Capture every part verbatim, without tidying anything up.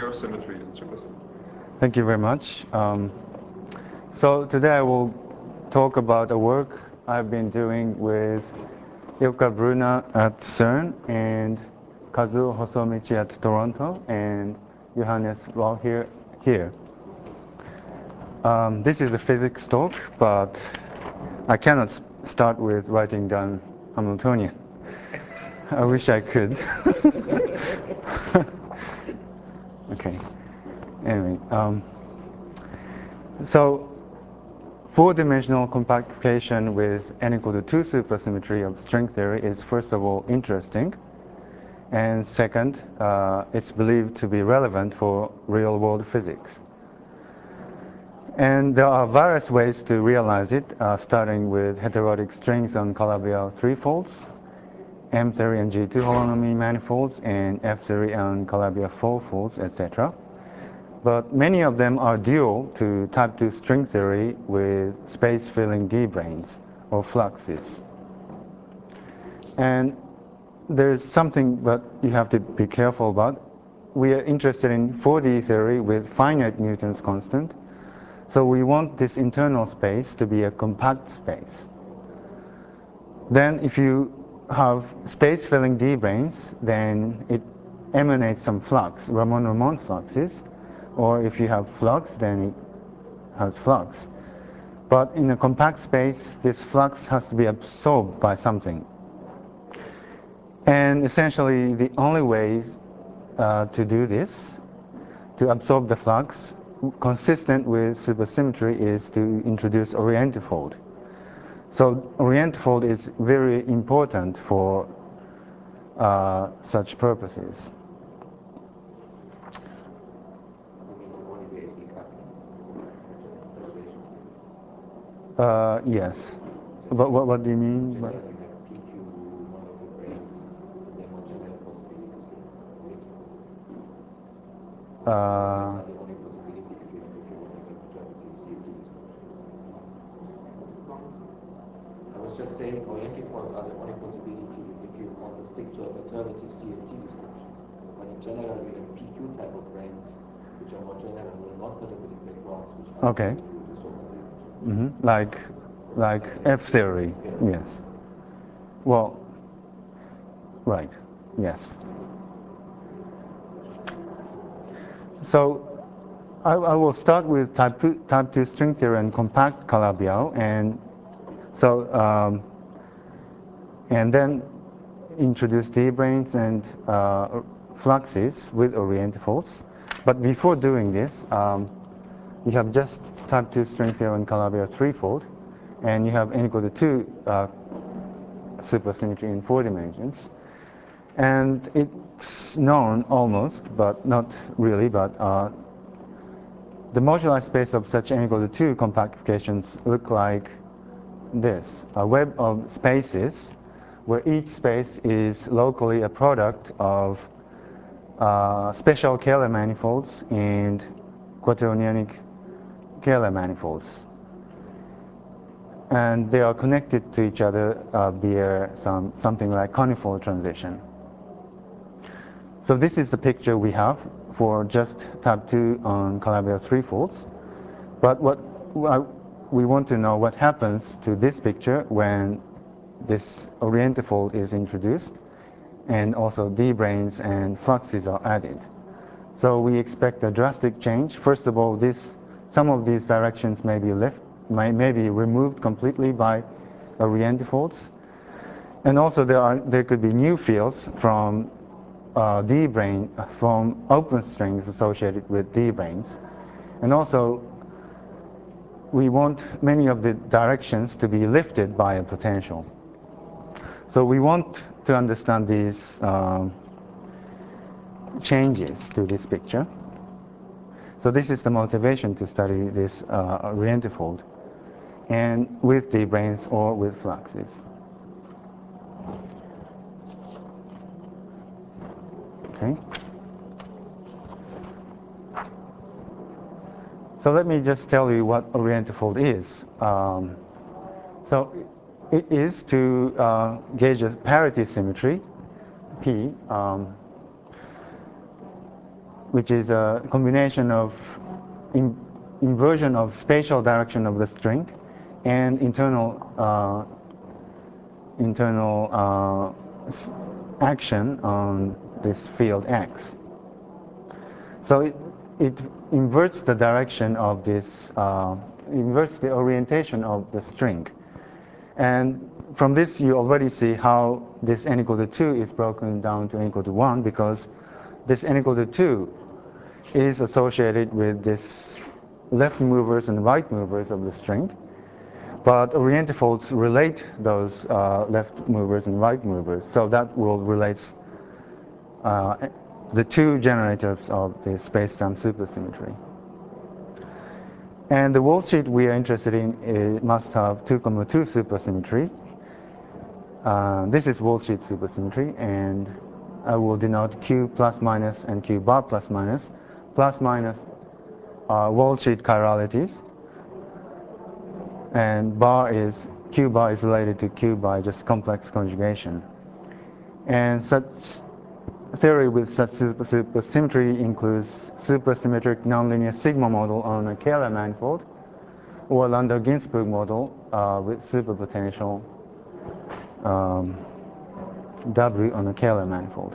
compare symmetry and supersymmetry. Thank you very much. Um, so today I will talk about a work I've been doing with Ilkka Brunner at CERN and Kazuo Hosomichi at Toronto and Johannes Wall here. here. Um, this is a physics talk, but I cannot start with writing down Hamiltonian. I wish I could. Okay. Anyway, um, so four-dimensional compactification with n equal to two supersymmetry of string theory is first of all interesting, and second, uh, it's believed to be relevant for real-world physics. And there are various ways to realize it, uh, starting with heterotic strings on Calabi-Yau three-folds, M three and G two holonomy manifolds, and F three and Calabi-Yau four-folds, et cetera. But many of them are dual to type two string theory with space-filling D-branes or fluxes. And there's something that you have to be careful about. We are interested in four D theory with finite Newton's constant. So we want this internal space to be a compact space. Then if you have space-filling D-branes, then it emanates some flux, Ramon-Ramon fluxes. Or if you have flux, then it has flux. But in a compact space, this flux has to be absorbed by something. And essentially, the only way uh, to do this, to absorb the flux, consistent with supersymmetry, is to introduce orientifold. So orientifold is very important for uh, such purposes. Uh, yes. But what, what do you mean? By uh, I was just saying orientifolds are the only possibility if you want to stick to a perturbative C F T description. But in general, you have P Q type of branes, which are more general than non-perturbative backgrounds, which are okay. so Mm-hmm. Like, like F theory, yes. Well, right, yes. So I, I will start with type two, type two string theory and compact Calabi-Yau, and so um, and then introduce D-branes and uh, fluxes with orientifolds. But before doing this, um, you have just type two string theory and Calabi-Yau threefold, and you have n equal to two uh, supersymmetry in four dimensions. And it's known almost, but not really, but uh, the moduli space of such n equal to two compactifications look like this, a web of spaces where each space is locally a product of uh, special Kähler manifolds and quaternionic Kähler manifolds. And they are connected to each other uh, via some, something like conifold transition. So this is the picture we have for just type two on Calabi-Yau threefolds. But what we want to know what happens to this picture when this orientifold is introduced and also D-branes and fluxes are added. So we expect a drastic change. First of all, this, some of these directions may be left, may, may be removed completely by orientifolds. And also there, are, there could be new fields from uh, D-brane, from open strings associated with D-branes. And also we want many of the directions to be lifted by a potential. So we want to understand these um, changes to this picture. So this is the motivation to study this uh, orientifold, and with D-branes or with fluxes. Okay. So let me just tell you what orientifold is. Um, so it is to uh, gauge a parity symmetry, P, um, which is a combination of in, inversion of spatial direction of the string and internal uh, internal uh, action on this field X. So it, it inverts the direction of this, uh, inverts the orientation of the string. And from this, you already see how this n equal to two is broken down to n equal to one, because this n equal to two is associated with this left movers and right movers of the string. But orientifolds relate those uh, left movers and right movers. So that will relate uh, the two generators of the space-time supersymmetry. And the worldsheet we are interested in is, must have two comma two supersymmetry. Uh, this is worldsheet supersymmetry, and I will denote Q plus minus and Q bar plus minus. Plus minus are worldsheet chiralities, and bar is, Q bar is related to Q by just complex conjugation. And such theory with such supersymmetry includes supersymmetric nonlinear sigma model on a Kähler manifold, or Landau-Ginzburg model uh, with superpotential um, W on a Kähler manifold.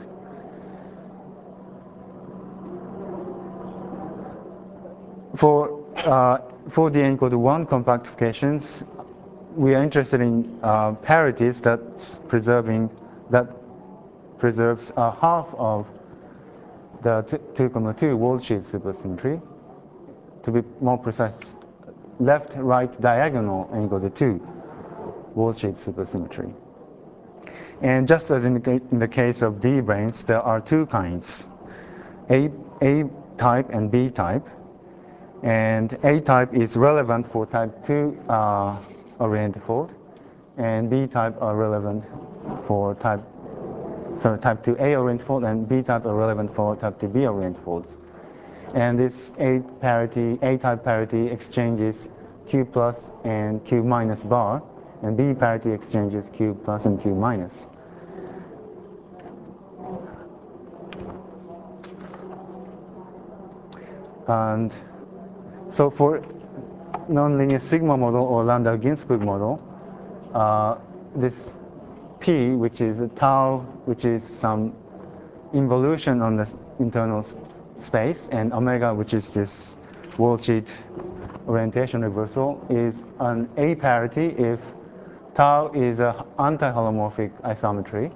For uh, for the n equal to one compactifications, we are interested in uh, parities that's preserving that preserves a half of the two comma two worldsheet supersymmetry. To be more precise, left-right diagonal n equal to two worldsheet supersymmetry. And just as in the, in the case of D branes, there are two kinds, A, A type and B type. And A type is relevant for type two uh, orientifold, and B type are relevant for type, sorry, type two A orientifold, and B type are relevant for type two B orientifolds. And this A parity, A type parity exchanges Q plus and Q minus bar, and B parity exchanges Q plus and Q minus. And so for nonlinear sigma model or Landau-Ginzburg model, uh, this P, which is a tau, which is some involution on the internal space, and omega, which is this worldsheet orientation reversal, is an A parity if tau is an anti-holomorphic isometry.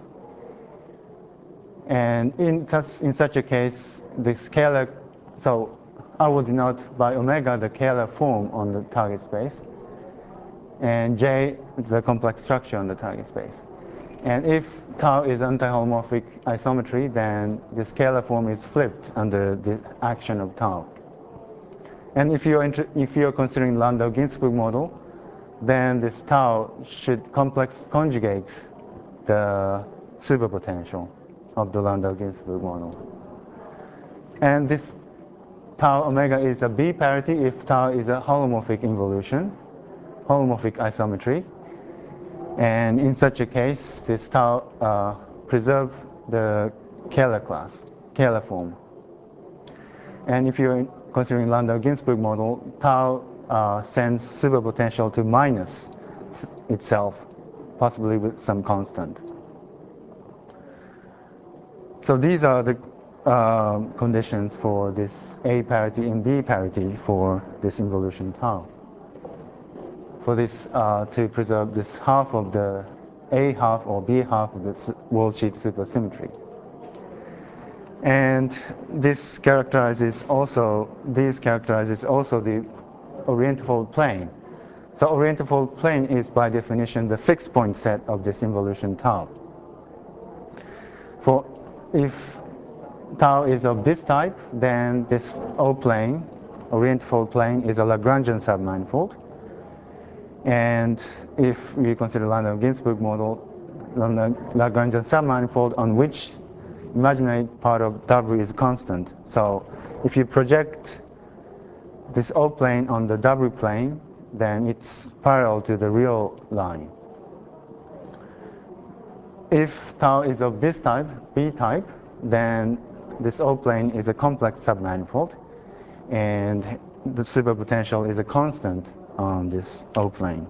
And in such, in such a case, the scalar, so I will denote by omega the Kähler form on the target space, and J is the complex structure on the target space. And if tau is anti-holomorphic isometry, then the scalar form is flipped under the action of tau. And if you're, if you're considering Landau-Ginzburg model, then this tau should complex conjugate the superpotential of the Landau-Ginzburg model. And this tau omega is a B parity if tau is a holomorphic involution, holomorphic isometry. And in such a case, this tau uh, preserve the Kähler class, Kähler form. And if you're considering Landau-Ginzburg model, tau uh, sends superpotential to minus itself, possibly with some constant. So these are the uh, conditions for this A parity and B parity for this involution tau. For this uh, to preserve this half of the A half or B half of the worldsheet supersymmetry. And this characterizes also, these characterizes also the orientifold plane. So orientifold plane is by definition the fixed point set of this involution tau. For if tau is of this type, then this O plane, orientifold plane, is a Lagrangian submanifold. And if we consider Landau-Ginzburg model, Lagrangian submanifold on which imaginary part of W is constant. So if you project this O plane on the W plane, then it's parallel to the real line. If tau is of this type, B type, then this O plane is a complex submanifold, and the superpotential is a constant on this O plane.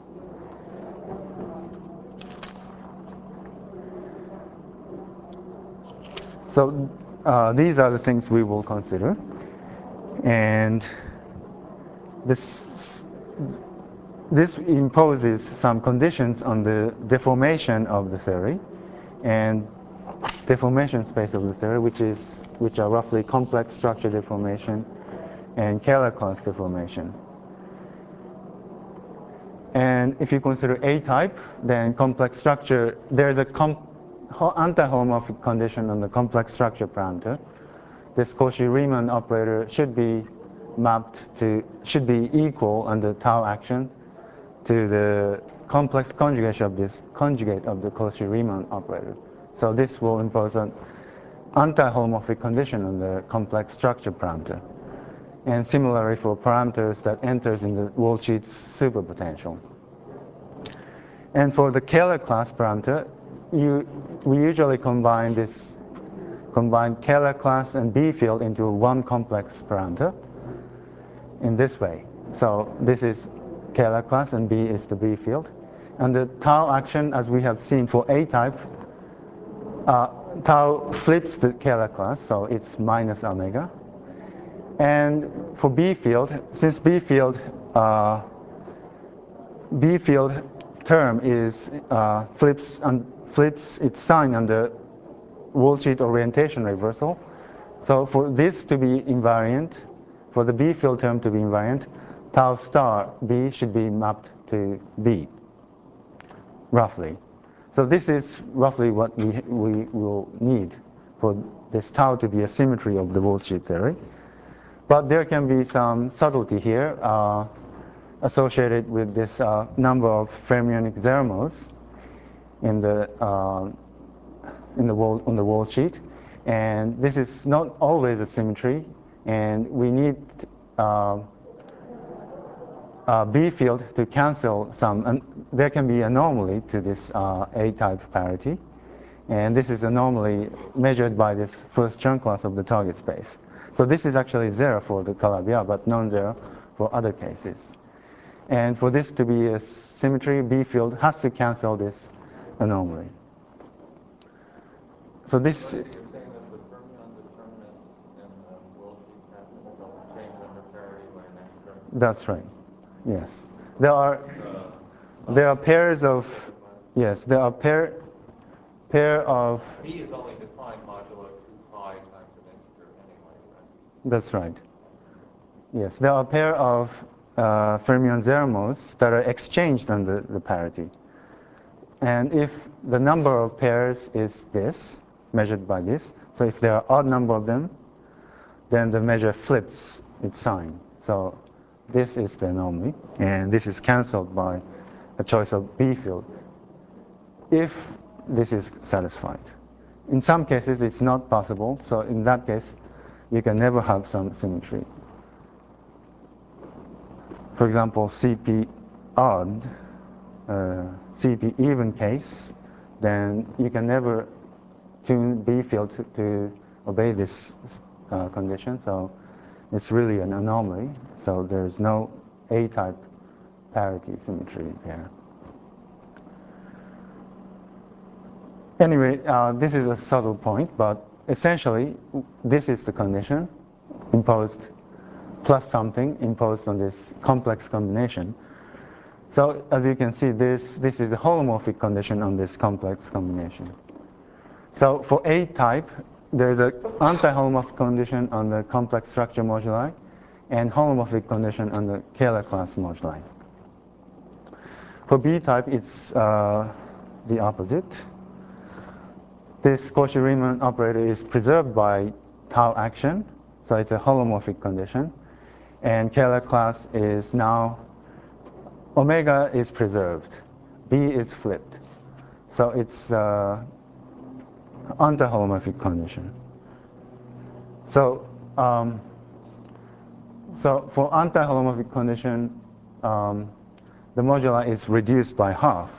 So uh, these are the things we will consider, and this this imposes some conditions on the deformation of the theory and deformation space of the theory, which is which are roughly complex structure deformation and Kähler class deformation. And if you consider A type, then complex structure, there's a comp anti-holomorphic condition on the complex structure parameter. This Cauchy-Riemann operator should be mapped to, should be equal under tau action to the complex conjugate of this conjugate of the Cauchy-Riemann operator. So this will impose an anti-holomorphic condition on the complex structure parameter. And similarly for parameters that enters in the Walsh-Heath superpotential. And for the Kähler class parameter, you, we usually combine this combine Kähler class and B field into one complex parameter in this way. So this is Kähler class and B is the B field. And the tau action, as we have seen for A type, uh, tau flips the Kähler class, so it's minus omega. And for B field, since B field uh, B field term is uh, flips and flips its sign under Walsh-Heath orientation reversal. So for this to be invariant, for the B field term to be invariant, tau star B should be mapped to B, roughly. So this is roughly what we, we will need for this tau to be a symmetry of the Walsh-Heath theory. But there can be some subtlety here uh, associated with this uh, number of fermionic Zermos in the uh, in the wall on the Walsh-Heath, and this is not always a symmetry, and we need uh, uh, B field to cancel some. And there can be anomaly to this uh, A-type parity, and this is anomaly measured by this first Chern class of the target space. So this is actually zero for the Calabi-Yau, but non-zero for other cases. And for this to be a symmetry, B field has to cancel this anomaly. So this. You're saying that the fermion determinants in the Walsh-Heath pattern don't change under parity by an extra? That's right. Yes, there are Uh, there are pairs of yes there are pair pair of. B is only defined modulo two pi times an integer anyway, right? That's right. Yes, there are a pair of uh, fermion Zermos that are exchanged under the parity. And if the number of pairs is this, measured by this, so if there are odd number of them, then the measure flips its sign. So this is the anomaly, and this is cancelled by a choice of B field if this is satisfied. In some cases, it's not possible, so in that case, you can never have some symmetry. For example, C P odd, uh, C P even case, then you can never tune B field to, to obey this uh, condition. So it's really an anomaly. So there's no A-type parity symmetry there. Anyway, uh, this is a subtle point, but essentially, this is the condition imposed plus something imposed on this complex combination. So as you can see, this, this is a holomorphic condition on this complex combination. So for A type, there's an anti-holomorphic condition on the complex structure moduli and holomorphic condition on the Kähler class moduli. For B type, it's uh, the opposite. This Cauchy-Riemann operator is preserved by tau action, so it's a holomorphic condition. And Kähler class is now, omega is preserved, B is flipped. So it's uh, anti-holomorphic condition. So, um, so for anti-holomorphic condition, um, the moduli is reduced by half,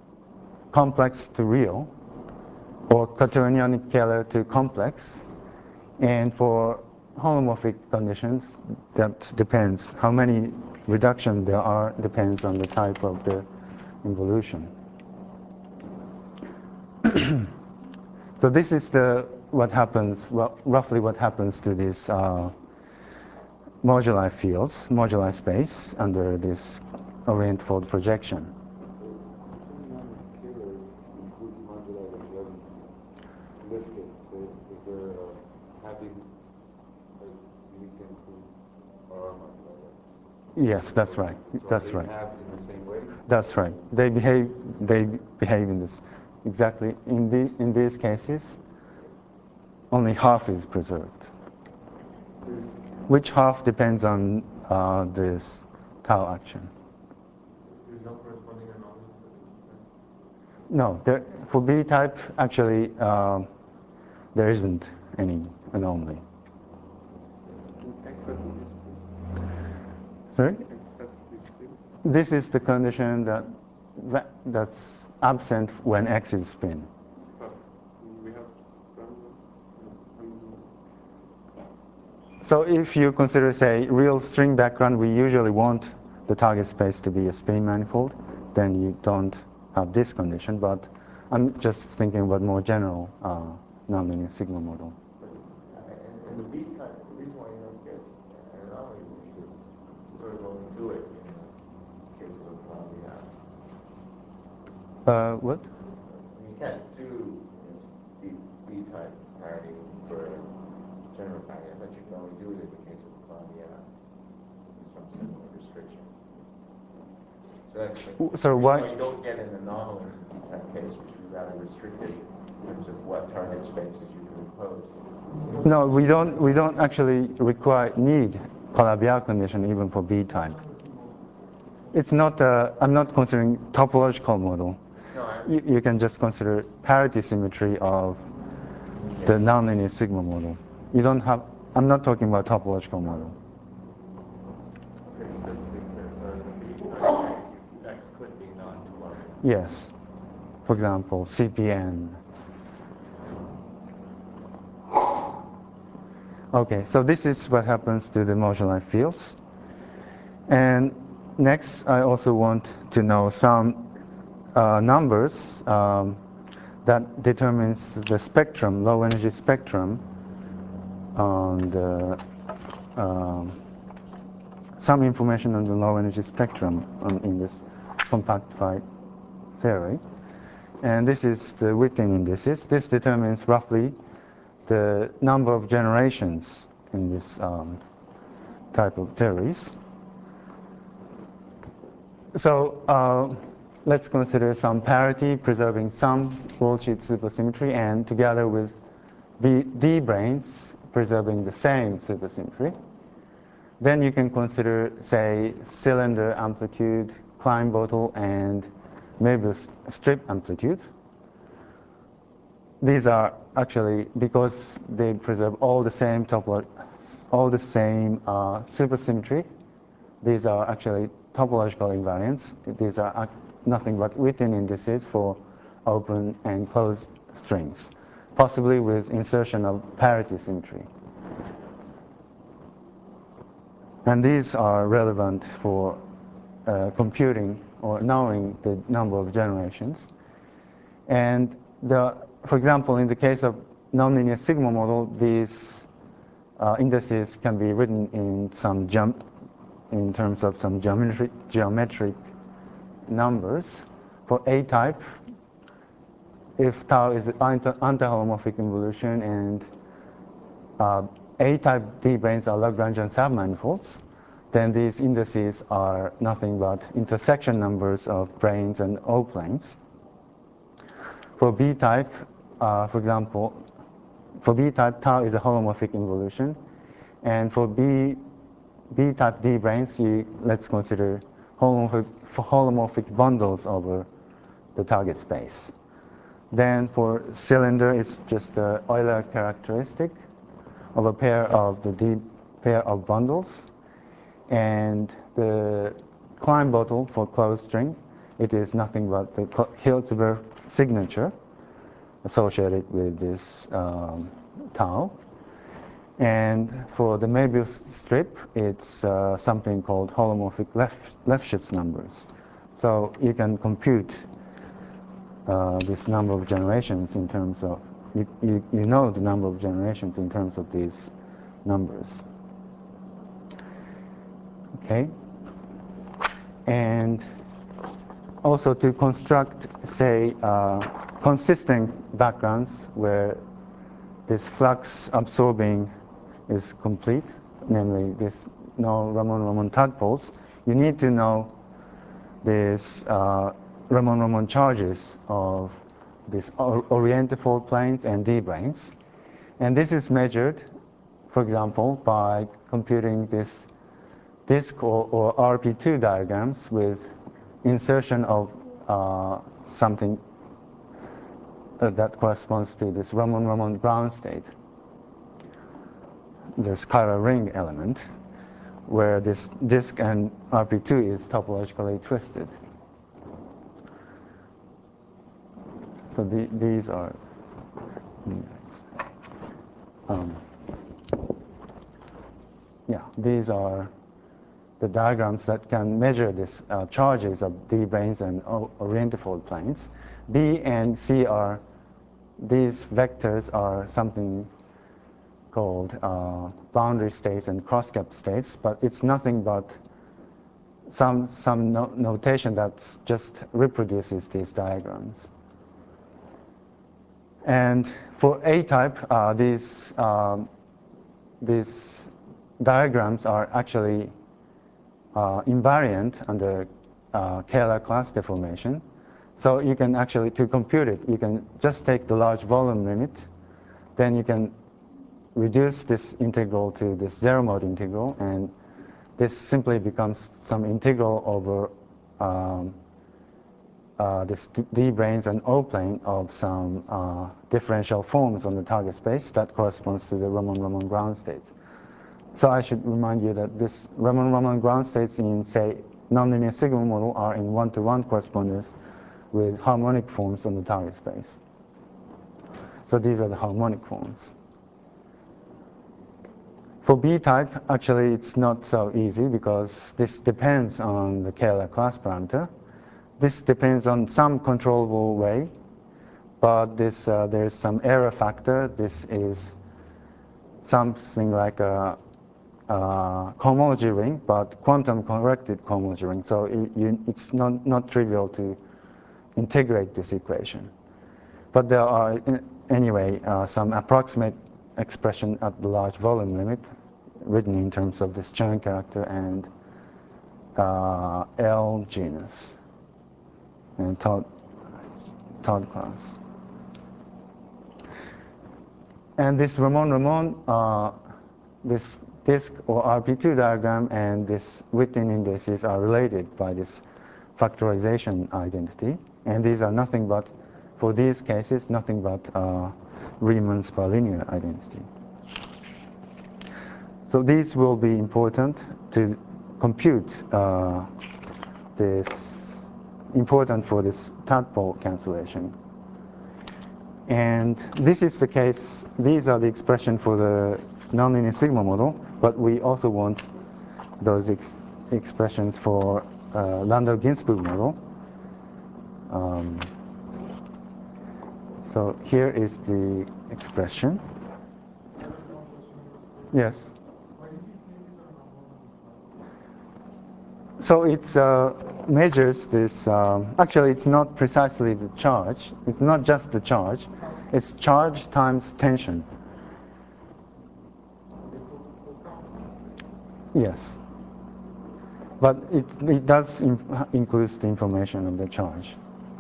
complex to real, or quaternionic Kähler to complex. And for holomorphic conditions, that depends. How many reductions there are depends on the type of the involution. So this is the what happens, well, roughly what happens to these uh, moduli fields, moduli space under this orient fold projection. In this case, is there a having like you need to include R moduli? Yes, that's right. So That's they right. have in the same way? That's right. They behave. They behave in this exactly. In the in these cases, only half is preserved. Which half depends on uh, this tau action. There's no corresponding anomaly? No, there, for B type, actually, uh, there isn't any anomaly. Sorry? This is the condition that, that that's absent when X is spin. We have So if you consider, say, real string background, we usually want the target space to be a spin manifold, then you don't have this condition, but I'm just thinking about more general uh, nonlinear sigma model. In the B type, the reason why you don't get an anomaly is sort of going to it in the case of the Columbia. Uh, what? You can't do this B, B type parity for general parity. I thought you can only do it in the case of the Columbia with some similar restriction. So that's the So reason why- why you don't get an anomaly in the B type case, which is rather restricted in terms of what target spaces you can impose. No, we don't. We don't actually require need Calabi-Yau condition even for B type. It's not. Uh, I'm not considering topological model. No, I You, you can just consider parity symmetry of the nonlinear sigma model. You don't have. I'm not talking about topological model. Okay, just to be clear, so in the B type case, X could be non-topological. Yes. For example, C P N. Okay, so this is what happens to the moduli fields. And next, I also want to know some uh, numbers um, that determines the spectrum, low energy spectrum on the um, some information on the low energy spectrum on, in this compactified theory. And this is the Witten indices. This determines roughly the number of generations in this um, type of theories. So uh, let's consider some parity preserving some worldsheet supersymmetry, and together with B, D branes preserving the same supersymmetry. Then you can consider, say, cylinder amplitude, Klein bottle, and Möbius strip amplitude. These are actually, because they preserve all the same topo all the same uh, supersymmetry, these are actually topological invariants. These are nothing but Witten indices for open and closed strings, possibly with insertion of parity symmetry. And these are relevant for uh, computing or knowing the number of generations. And the, for example, in the case of nonlinear sigma model, these uh, indices can be written in some jump in terms of some geometric geometric numbers. For A type, if tau is anti-holomorphic involution and uh, A type D branes are Lagrangian submanifolds, then these indices are nothing but intersection numbers of branes and O planes. For B type, uh, for example, for B type, tau is a holomorphic involution, and for B B type D branes, you, let's consider holomorphic, holomorphic bundles over the target space. Then for cylinder, it's just the Euler characteristic of a pair of the D pair of bundles. And the Klein bottle for closed string, it is nothing but the Hilsberg signature associated with this um, tau. And for the Möbius strip, it's uh, something called holomorphic Lefschetz numbers. So you can compute uh, this number of generations in terms of, you, you, you know the number of generations in terms of these numbers. Okay? And also to construct, say, uh, consistent backgrounds where this flux absorbing is complete, namely this no Ramon-Ramon tadpoles, you need to know these uh, Ramon-Ramon charges of these or orientifold planes and D-branes. And this is measured, for example, by computing this disk or, or R P two diagrams with insertion of uh, something uh, that corresponds to this Ramon-Ramon ground state, the chiral ring element, where this disk and R P two is topologically twisted. So the, these are um, yeah, these are the diagrams that can measure these uh, charges of D-branes and orientifold planes. B and C are, these vectors are something called uh, boundary states and cross-cap states, but it's nothing but some, some no notation that just reproduces these diagrams. And for A-type, uh, these, um, these diagrams are actually uh, invariant under uh, Kähler class deformation. So you can actually, to compute it, you can just take the large volume limit, then you can reduce this integral to this zero mode integral, and this simply becomes some integral over um, uh, this D-branes and O-plane of some uh, differential forms on the target space that corresponds to the Ramon-Ramon ground states. So I should remind you that this Ramon-Ramon ground states in, say, nonlinear sigma model are in one-to-one correspondence with harmonic forms on the target space. So these are the harmonic forms. For B-type, actually it's not so easy because this depends on the Kähler class parameter. This depends on some controllable way, but this, uh, there's some error factor. This is something like a, a cohomology ring, but quantum corrected cohomology ring. So it, you, it's not, not trivial to integrate this equation. But there are, anyway, uh, some approximate expression at the large volume limit written in terms of this Chern character and uh, L genus and Todd, Todd class. And this Ramon-Ramon, uh, this disk or R P two diagram and this Witten indices are related by this factorization identity. And these are nothing but, for these cases, nothing but uh, Riemann's bilinear identity. So these will be important to compute uh, this, important for this tadpole cancellation. And this is the case, these are the expression for the nonlinear sigma model, but we also want those ex expressions for uh, Landau-Ginzburg model. Um, so here is the expression. Yes. So it uh, measures this, um, actually it's not precisely the charge, it's not just the charge, it's charge times tension. Yes. But it, it does in, include the information of the charge.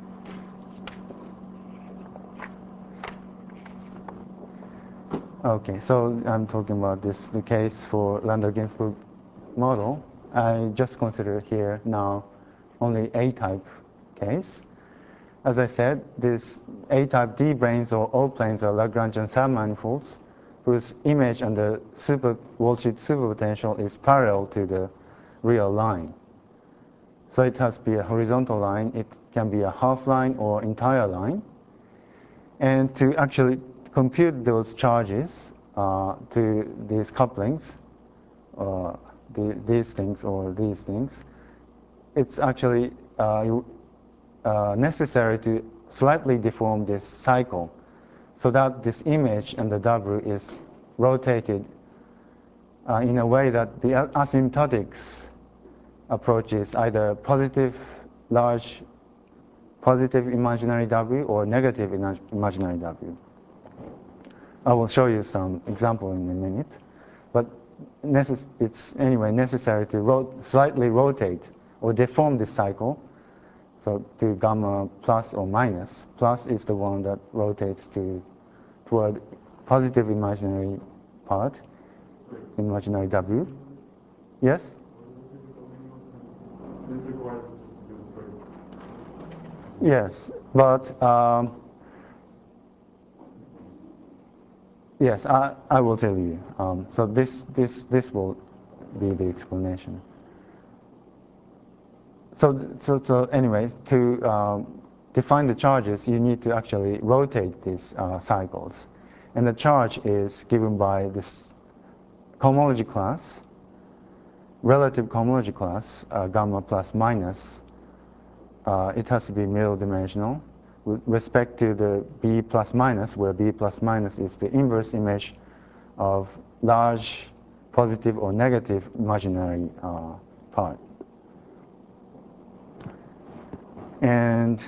Okay, so I'm talking about this, the case for Landau-Ginzburg model. I just consider here now only A-type case. As I said, these A-type D-branes or O-planes are Lagrangian submanifolds whose image under super Walsh superpotential is parallel to the real line. So it has to be a horizontal line, it can be a half line or entire line. And to actually compute those charges, uh, to these couplings, uh, the, these things or these things, it's actually uh, uh, necessary to slightly deform this cycle so that this image and the W is rotated uh, in a way that the asymptotics approach is either positive large positive imaginary W or negative imaginary W. I will show you some example in a minute, but it's anyway necessary to ro slightly rotate or deform this cycle. So to gamma plus or minus. Plus is the one that rotates to toward positive imaginary part, imaginary W. Yes? This requires yes, but um, yes, I, I will tell you. Um, so this, this, this will be the explanation. So, so, so anyway, to um, define the charges, you need to actually rotate these uh, cycles. And the charge is given by this cohomology class, relative cohomology class, uh, gamma plus minus. Uh, it has to be middle dimensional with respect to the B plus minus, where B plus minus is the inverse image of large positive or negative imaginary uh, part. And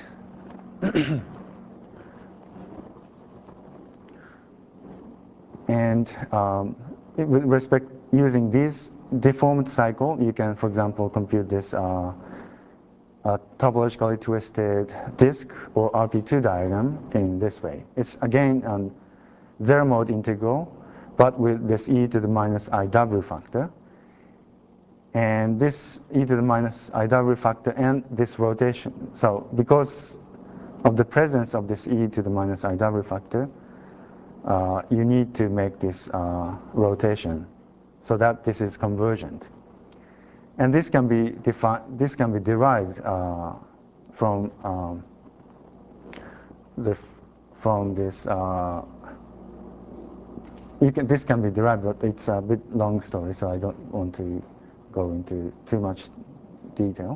and um, with respect using this deformed cycle, you can, for example, compute this uh, uh, topologically twisted disk or R P two diagram in this way. It's again a zero mode integral, but with this e to the minus I W factor. And this e to the minus I W factor and this rotation. So because of the presence of this e to the minus I W factor, uh, you need to make this uh, rotation so that this is convergent. And this can be defined. This can be derived uh, from um, the from this. Uh, you can, this can be derived, but it's a bit long story, so I don't want to go into too much detail.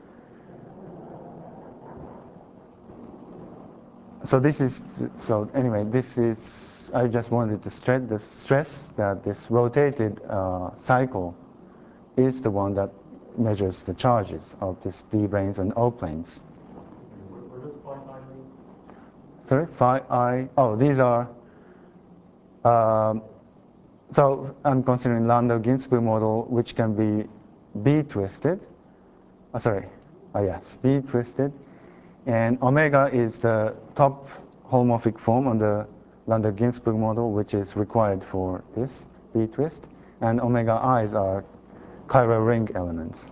So this is, so anyway, this is, I just wanted to stress, the stress that this rotated uh, cycle is the one that measures the charges of these D branes and O planes. What does phi I mean? Sorry, phi I, oh, these are, um, so I'm considering Landau-Ginzburg model, which can be B twisted. Oh, sorry, oh yes, B twisted. And omega is the top holomorphic form on the Landau-Ginzburg model, which is required for this B twist. And omega i's are chiral ring elements.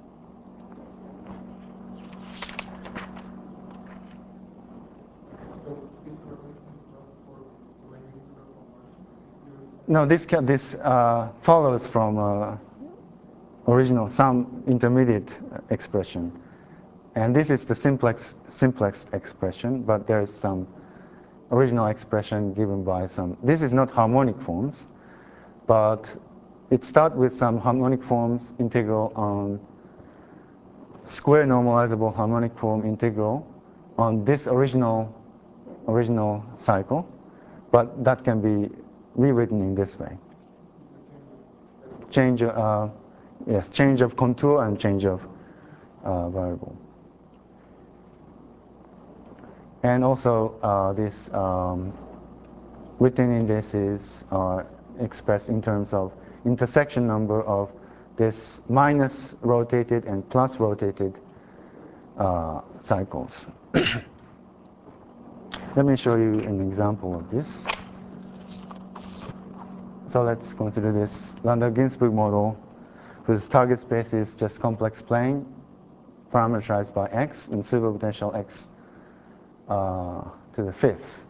No, this can, this uh, follows from uh, original some intermediate expression, and this is the simplex simplex expression. But there is some original expression given by some. This is not harmonic forms, but it starts with some harmonic forms integral on square normalizable harmonic form integral on this original original cycle, but that can be rewritten in this way. Change, uh, yes, change of contour and change of uh, variable. And also uh, this um, written indices are expressed in terms of intersection number of this minus rotated and plus rotated uh, cycles. Let me show you an example of this. So let's consider this Landau-Ginzburg model whose target space is just complex plane parameterized by x and silver potential x uh, to the fifth.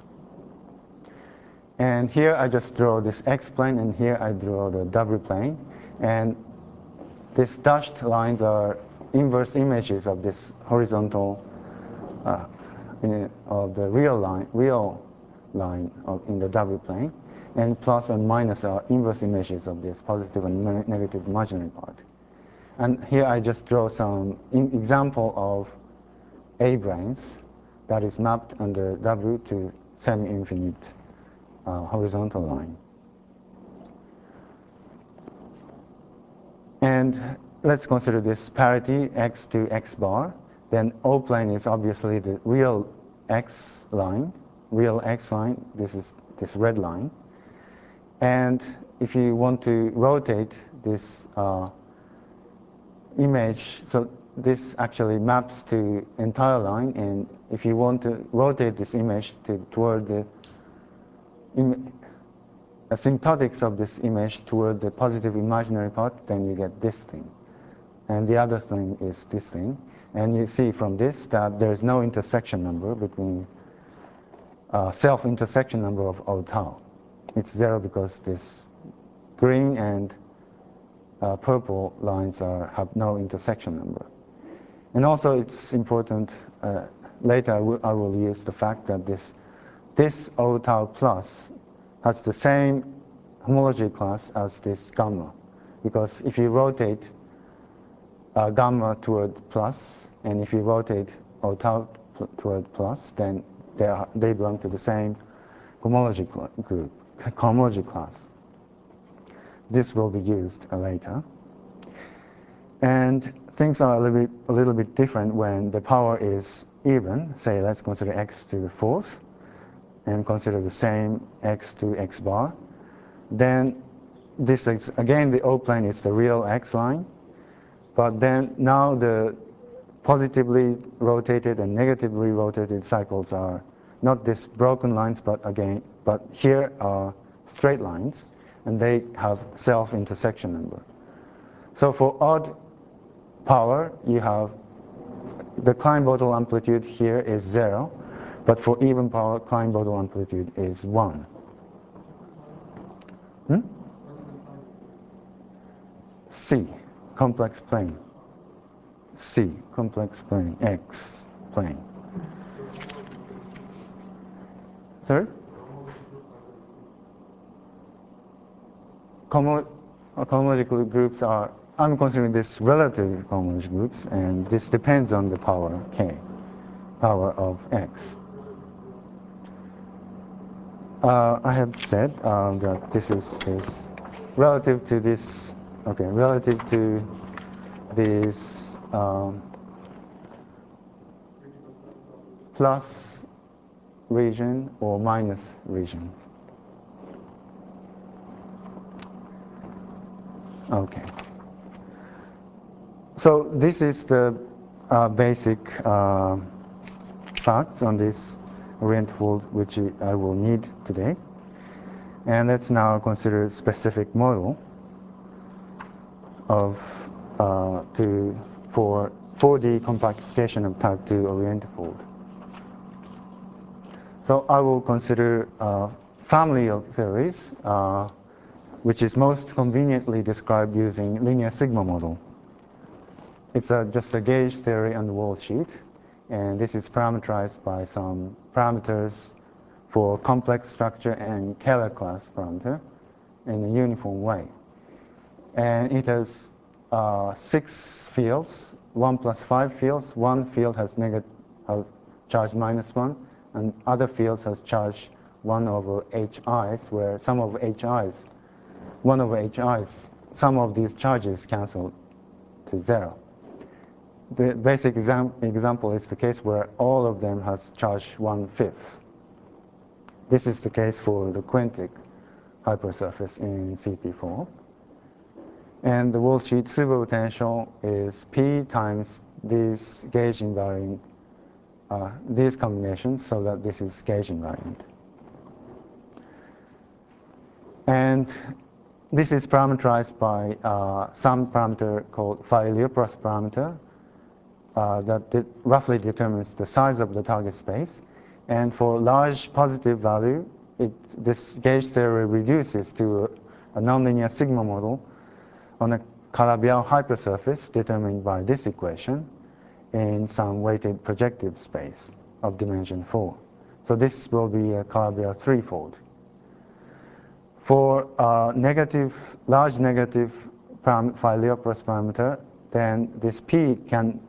And here I just draw this x plane, and here I draw the w plane. And these dashed lines are inverse images of this horizontal uh, in, of the real line, real line of, in the w plane. and plus and minus are inverse images of this positive and ne negative imaginary part. And here I just draw some example of A-branes that is mapped under W to semi-infinite uh, horizontal line. And let's consider this parity x to x bar. Then O plane is obviously the real x line, real x line. This is this red line. And if you want to rotate this uh, image, so this actually maps to entire line, and if you want to rotate this image to, toward the im asymptotics of this image toward the positive imaginary part, then you get this thing. And the other thing is this thing. And you see from this that there is no intersection number between uh, self-intersection number of O tau. It's zero because this green and uh, purple lines are, have no intersection number. And also it's important, uh, later I, I will use the fact that this, this O tau plus has the same homology class as this gamma. Because if you rotate uh, gamma toward plus, and if you rotate O tau toward plus, then they, are, they belong to the same homology group, homology class. This will be used uh, later. And things are a little bit, a little bit different when the power is even. Say, let's consider x to the fourth, and consider the same x to x bar. Then this is, again, the O plane is the real x line. But then now the positively rotated and negatively rotated cycles are not these broken lines, but again, but here are straight lines, and they have self-intersection number. So for odd power, you have the Klein-Bottle amplitude here is zero, but for even power, Klein-Bottle amplitude is one. Hmm? C, complex plane. C, complex plane, X plane. Sorry? Cohom cohomological groups are, I'm considering this relative cohomology groups, and this depends on the power K, power of X. Uh, I have said uh, that this is, is relative to this, okay, relative to this um, plus region or minus region. Okay. So this is the uh, basic uh, facts on this orientable which I will need today. And let's now consider specific model of uh, to for four D compactification of type two orientifold. So I will consider a family of theories uh, which is most conveniently described using linear sigma model. It's a, just a gauge theory on the wall sheet, and this is parameterized by some parameters for complex structure and Kähler class parameter in a uniform way. And it has uh, six fields, one plus five fields. One field has negative uh, charge minus one, and other fields has charge one over H I's, where some of H I's, one over H I's, some of these charges cancel to zero. The basic exam example is the case where all of them has charge one-fifth. This is the case for the quantic hypersurface in C P four. And the wall sheet superpotential is P times these gauge invariant, uh, these combinations, so that this is gauge invariant. And this is parameterized by uh, some parameter called Phi-Iliopoulos parameter uh, that de roughly determines the size of the target space. And for large positive value, it, this gauge theory reduces to a, a nonlinear sigma model on a Calabi-Yau hypersurface determined by this equation in some weighted projective space of dimension four. So this will be a Calabi-Yau threefold. For uh, negative, large negative param Phi-Liouville parameter, then this P can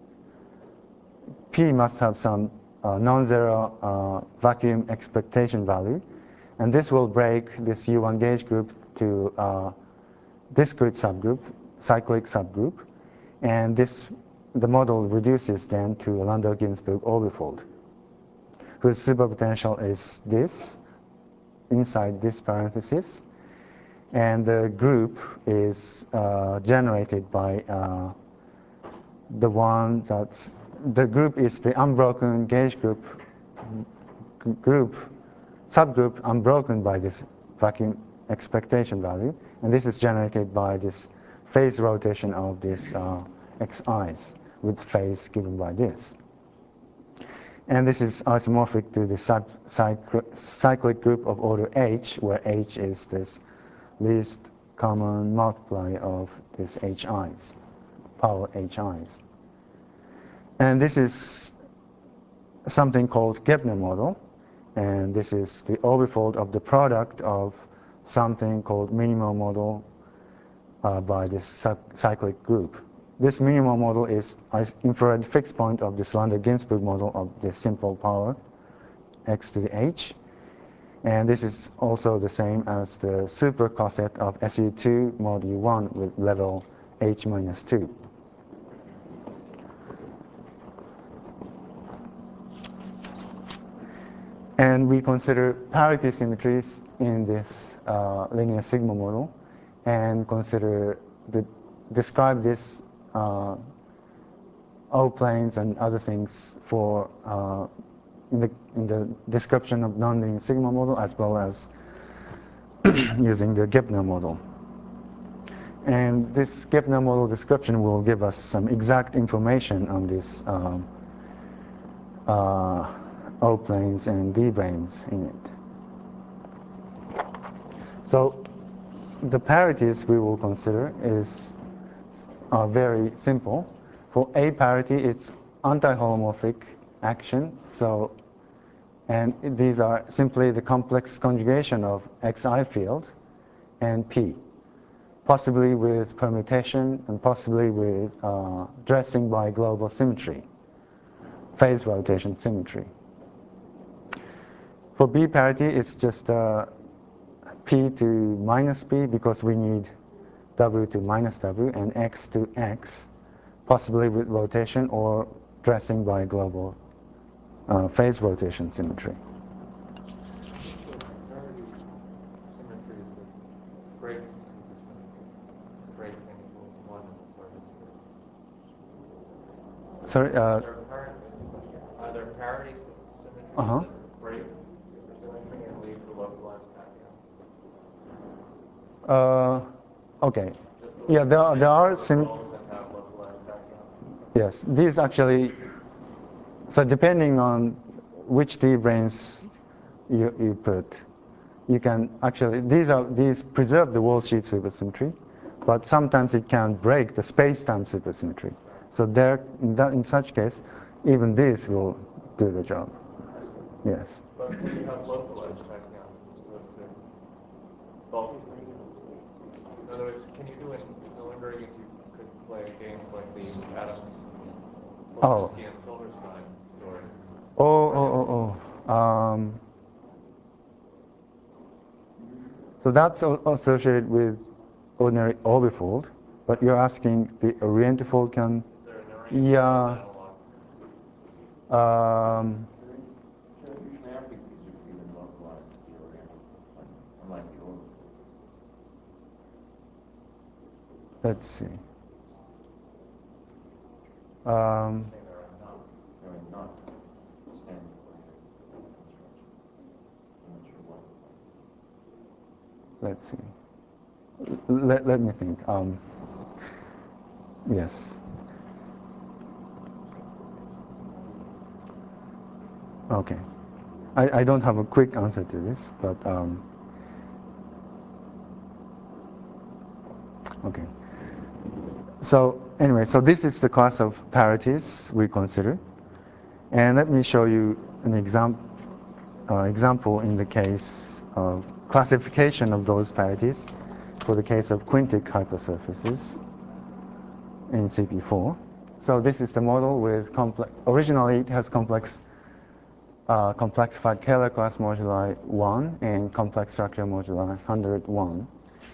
P must have some uh, non-zero uh, vacuum expectation value, and this will break this U one gauge group to uh, discrete subgroup, cyclic subgroup, and this the model reduces then to a Landau-Ginzburg orbifold, whose superpotential is this inside this parenthesis, and the group is uh, generated by uh, the one that's the group is the unbroken gauge group group subgroup unbroken by this vacuum expectation value, and this is generated by this phase rotation of these uh, xi's with phase given by this. And this is isomorphic to the sub cyclic group of order h, where h is this least common multiplier of these hi's, power hi's. And this is something called Gebner model, and this is the orbifold of the product of something called minimal model uh, by this cyclic group. This minimal model is an infrared fixed point of this Landau-Ginzburg model of the simple power x to the h, and this is also the same as the super coset of S U two mod U one with level h minus two. And we consider parity symmetries in this uh, linear sigma model, and consider the describe this uh, O planes and other things for uh, in the in the description of nonlinear sigma model, as well as using the Gebner model. And this Gebner model description will give us some exact information on this um, uh, O planes and D branes in it. So the parities we will consider is are very simple. For A parity, it's anti-holomorphic action. So, and these are simply the complex conjugation of xi fields and P, possibly with permutation and possibly with uh, dressing by global symmetry, phase rotation symmetry. For B parity, it's just uh, P to minus P, because we need W to minus W and X to X, possibly with rotation or dressing by global uh, phase rotation symmetry. Parity symmetry is the break supersymmetry. Break n equals one in the Sorted space. Sorry. Uh, Are there parity, are there parity symmetries uh-huh. that break supersymmetry and lead to localized tachyon? Uh, okay. Yeah, there are, there are sim. Yes, these actually. So depending on which D branes you you put, you can actually these are these preserve the wall sheet supersymmetry, but sometimes it can break the space-time supersymmetry. So there, in, that, in such case, even these will do the job. Yes. But you have localized tachyons as opposed to bulky tachyons. In other words, can you do in the Lindberghs, you could play games like the Adams, Oh. Polzinski, and Silverstein story. Oh, oh, oh, oh. Um, so that's associated with ordinary orbifold, but you're asking the orientifold can. Is there an orientifold Yeah. analog? Um, Usually amplitudes are even localized to the oriental, unlike the orbital. let's see. Um, So in not standard construction. I'm not sure what. let's see. Let, let me think. Um, yes. Okay. I, I don't have a quick answer to this, but um, okay. So anyway, so this is the class of parities we consider. And let me show you an exam, uh, example in the case of classification of those parities for the case of quintic hypersurfaces in C P four. So this is the model with complex. Originally, it has complex, uh, complexified Kähler class moduli one and complex structure moduli one hundred one.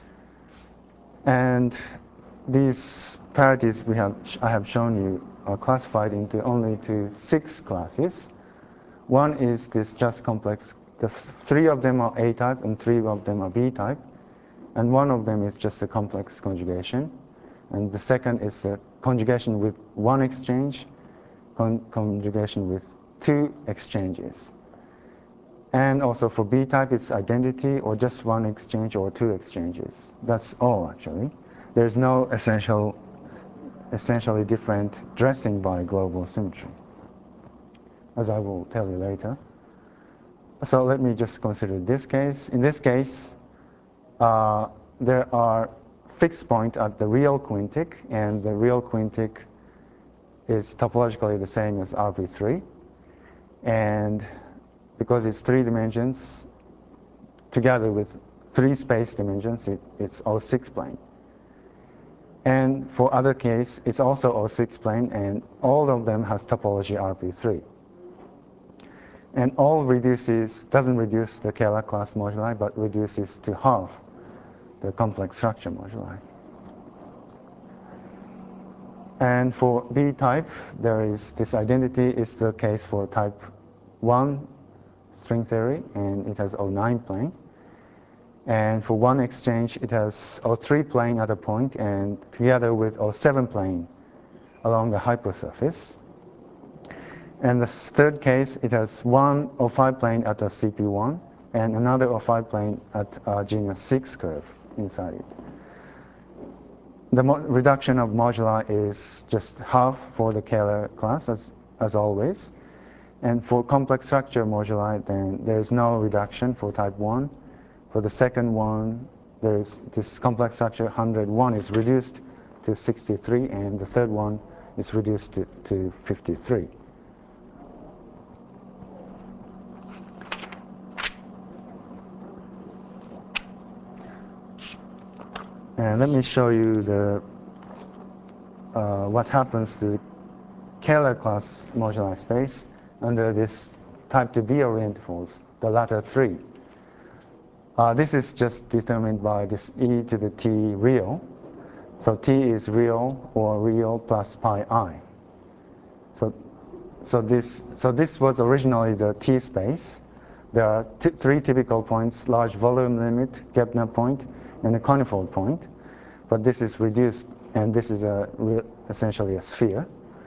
And these parities we have, I have shown you are classified into only to six classes. One is this just complex. The three of them are A type and three of them are B type, and one of them is just a complex conjugation, and the second is a conjugation with one exchange, con conjugation with two exchanges. And also for B type, it's identity or just one exchange or two exchanges. That's all actually. There's no essential, essentially different dressing by global symmetry, as I will tell you later. So let me just consider this case. In this case, uh, there are fixed points at the real quintic, and the real quintic is topologically the same as R P three. And because it's three dimensions, together with three space dimensions, it, it's O six plane. And for other case, it's also O six plane, and all of them has topology R P three. And all reduces, doesn't reduce the Kähler class moduli, but reduces to half the complex structure moduli. And for B type, there is this identity is the case for type one string theory, and it has O nine plane. And for one exchange, it has O three plane at a point, and together with O seven plane along the hypersurface. And the third case, it has one O five plane at a C P one, and another O five plane at a genus six curve inside it. The reduction of moduli is just half for the Kähler class, as, as always. And for complex structure moduli, then there is no reduction for type one. For the second one, there is this complex structure one hundred one is reduced to sixty-three, and the third one is reduced to, to fifty-three. And let me show you the uh, what happens to the Kähler class moduli space under this type two B orientfolds, the latter three. Uh, this is just determined by this e to the t real. So t is real or real plus pi I. So, so this so this was originally the t space. There are t three typical points: large volume limit, Gebner point, and a conifold point. But this is reduced, and this is a real, essentially a sphere.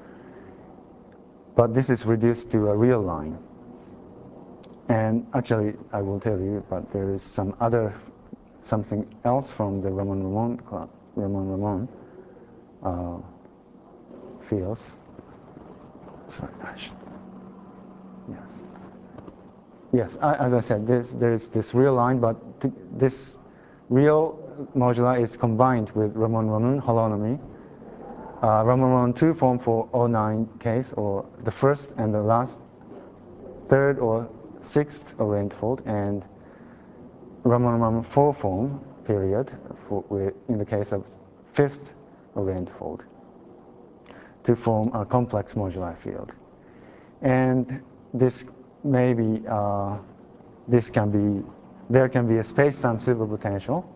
But this is reduced to a real line. And actually, I will tell you, but there is some other, something else from the Ramon-Ramon club, Ramon-Ramon uh, fields. Sorry, gosh. Yes. Yes, I, as I said, there's, there's this real line, but this real moduli is combined with Ramon-Ramon holonomy. Uh, Ramon-Ramon two form for O nine case, or the first and the last, third or sixth orientfold, and Ramon-Ramon four form period for, in the case of fifth orientfold to form a complex moduli field. And this may be, uh, this can be, there can be a space-time superpotential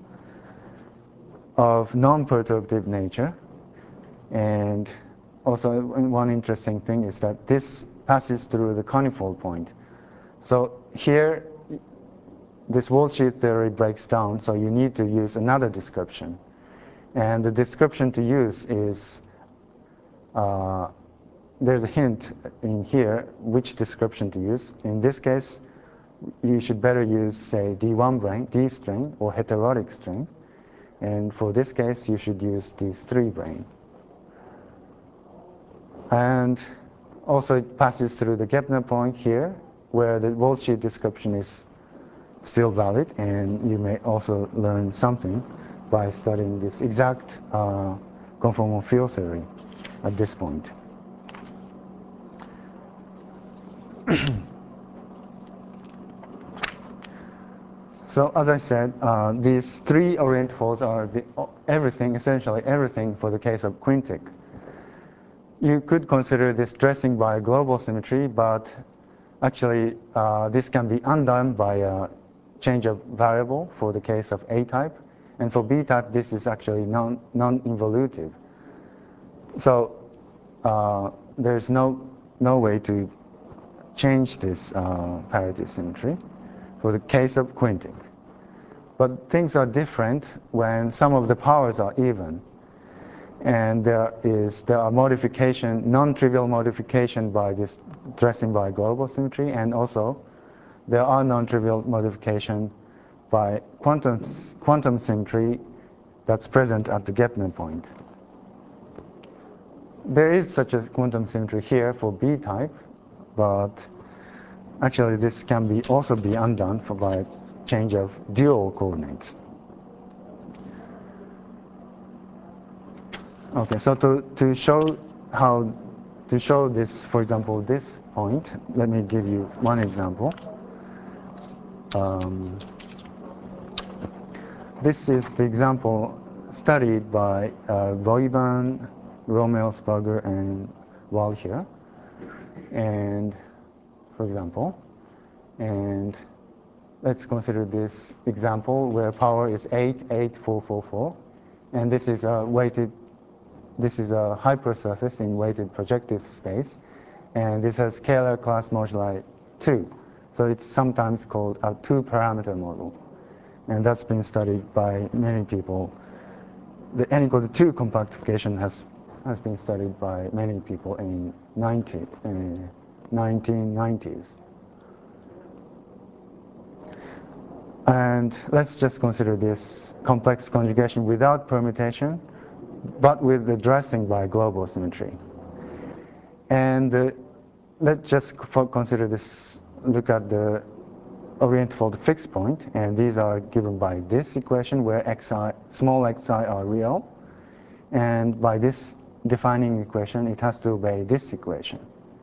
of non-perturbative nature. And also one interesting thing is that this passes through the conifold point. So here, this world sheet theory breaks down, so you need to use another description. And the description to use is, uh, there's a hint in here which description to use. In this case, you should better use, say, D one brane, D string, or heterotic string. And for this case, you should use D three brane. And also it passes through the Gebner point here, where the world sheet description is still valid, and you may also learn something by studying this exact uh, conformal field theory at this point. So as I said, uh, these three orient folds are the, everything, essentially everything for the case of quintic. You could consider this dressing by global symmetry, but actually uh, this can be undone by a change of variable for the case of A-type. And for B-type, this is actually non, non-involutive. So uh, there's no, no way to change this uh, parity symmetry for the case of quintic. But things are different when some of the powers are even. And there is there are modification, non-trivial modification by this dressing by global symmetry, and also there are non-trivial modification by quantum quantum symmetry that's present at the Gepner point. There is such a quantum symmetry here for B-type, but actually this can be also be undone for by change of dual coordinates. Okay, so to, to show how, to show this, for example, this point, let me give you one example. Um, this is the example studied by uh, Voivan, Romelsberger, and Walcher. And, for example, and let's consider this example where power is eight, eight, four, four, four, and this is a weighted This is a hypersurface in weighted projective space, and this has scalar class moduli two. So it's sometimes called a two-parameter model, and that's been studied by many people. The n equal to two compactification has has been studied by many people in ninety, uh, nineteen nineties. And let's just consider this complex conjugation without permutation, but with the dressing by global symmetry. And uh, let's just consider this, look at the orientfold fixed point, and these are given by this equation where xi, small xi are real, and by this defining equation it has to obey this equation.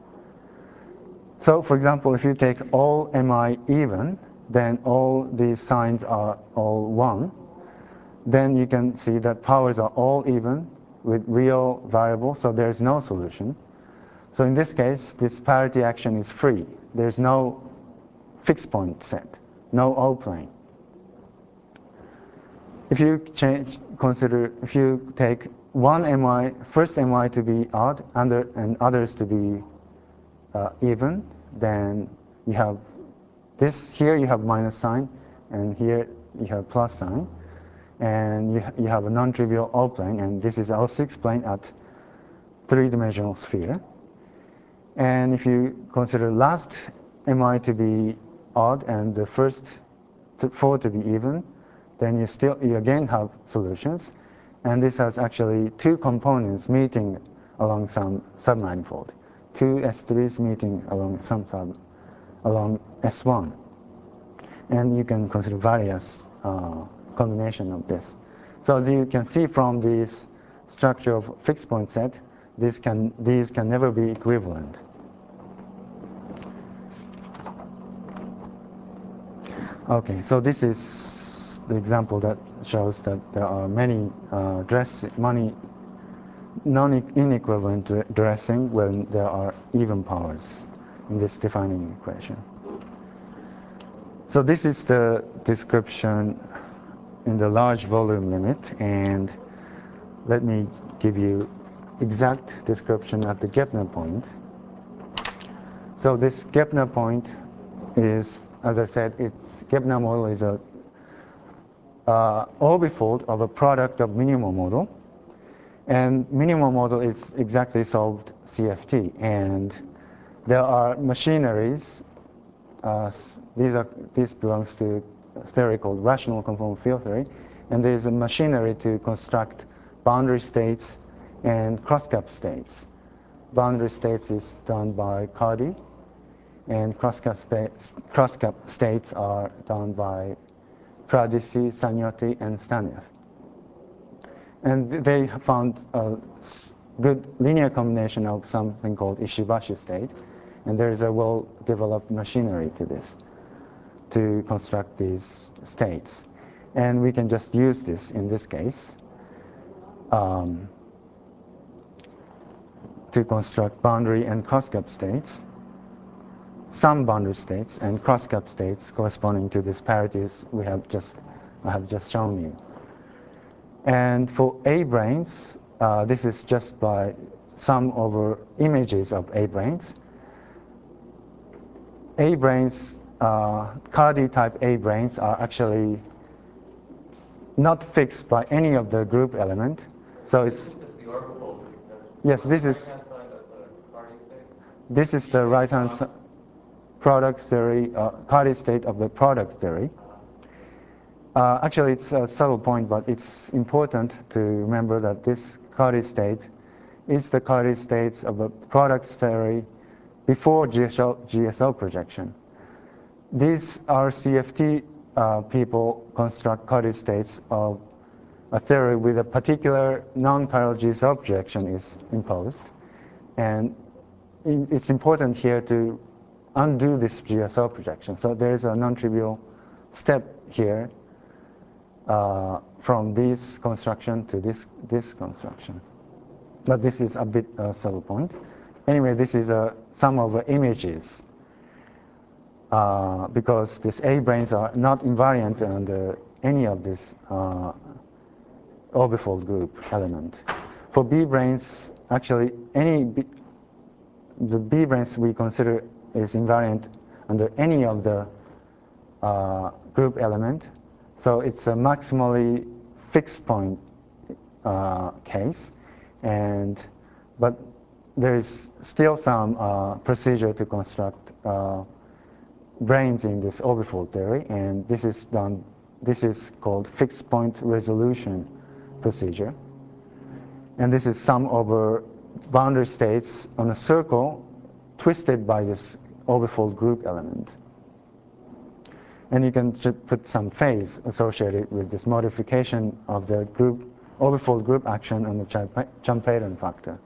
So for example, if you take all mi even, then all these signs are all one, then you can see that powers are all even with real variables, so there's no solution. So in this case, this parity action is free. There's no fixed point set, no O-plane. If you change, consider, if you take one mi, first mi to be odd under, and others to be uh, even, then you have this, here you have minus sign, and here you have plus sign. And you, you have a non-trivial O-plane, and this is O six plane at three-dimensional sphere. And if you consider last mi to be odd and the first four to be even, then you still you again have solutions. And this has actually two components meeting along some submanifold, two S threes meeting along some sub along S one. And you can consider various uh, combination of this. So as you can see from this structure of fixed point set, this can, these can never be equivalent. Okay, so this is the example that shows that there are many uh, dress, many non-inequivalent dressing when there are even powers in this defining equation. So this is the description in the large volume limit, and let me give you exact description at the Gepner point. So this Gepner point is, as I said, its Gepner model is a uh, orbifold of a product of minimal model, and minimal model is exactly solved C F T, and there are machineries. Uh, these are this belongs to a theory called rational conformal field theory, and there is a machinery to construct boundary states and cross-cap states. Boundary states is done by Cardy, and cross-cap cross-cap states are done by Pradisi, Sagnotti, and Stanev. And they found a good linear combination of something called Ishibashi state, and there is a well-developed machinery to this. to construct these states. And we can just use this in this case um, to construct boundary and cross-gap states, some boundary states and cross-gap states corresponding to these parities we have just, I have just shown you. And for A-branes, uh, this is just by sum over images of A-branes. A-branes, uh, Cardi type A-branes are actually not fixed by any of the group element. So it's, the orbital. yes, this is, Right-hand side, that's a Cardi state. this is the right-hand side product theory, uh, Cardi state of the product theory. Uh, actually, it's a subtle point, but it's important to remember that this Cardi state is the Cardi states of the product theory before G S L, G S L projection. These are C F T uh, people construct Cardi states of a theory with a particular non-chiral G S L projection is imposed. And in, it's important here to undo this G S L projection. So there is a non-trivial step here uh, from this construction to this, this construction. But this is a bit uh, subtle point. Anyway, this is a sum of uh, images uh, because these A-branes are not invariant under any of this uh, orbifold group element. For B-branes, actually, any B, the B-branes we consider is invariant under any of the uh, group element. So it's a maximally fixed point uh, case, and but there is still some uh, procedure to construct uh, branes in this orbifold theory, and this is done. This is called fixed point resolution procedure, and this is sum over boundary states on a circle twisted by this orbifold group element. And you can just put some phase associated with this modification of the group orbifold group action on the Champeyron factor.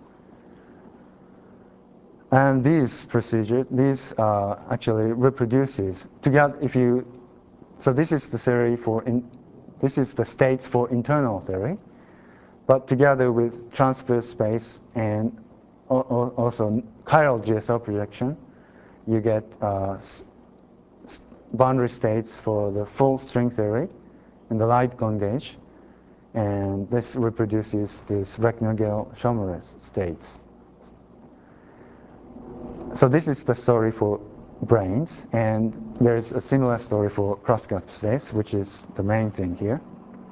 And these procedures, these uh, actually reproduces together. If you, so this is the theory for in, this is the states for internal theory, but together with transverse space and also chiral G S L projection, you get uh, boundary states for the full string theory in the light cone gauge, and this reproduces these Reckner-Gale-Schomerus states. So this is the story for branes, and there's a similar story for cross-gap states, which is the main thing here.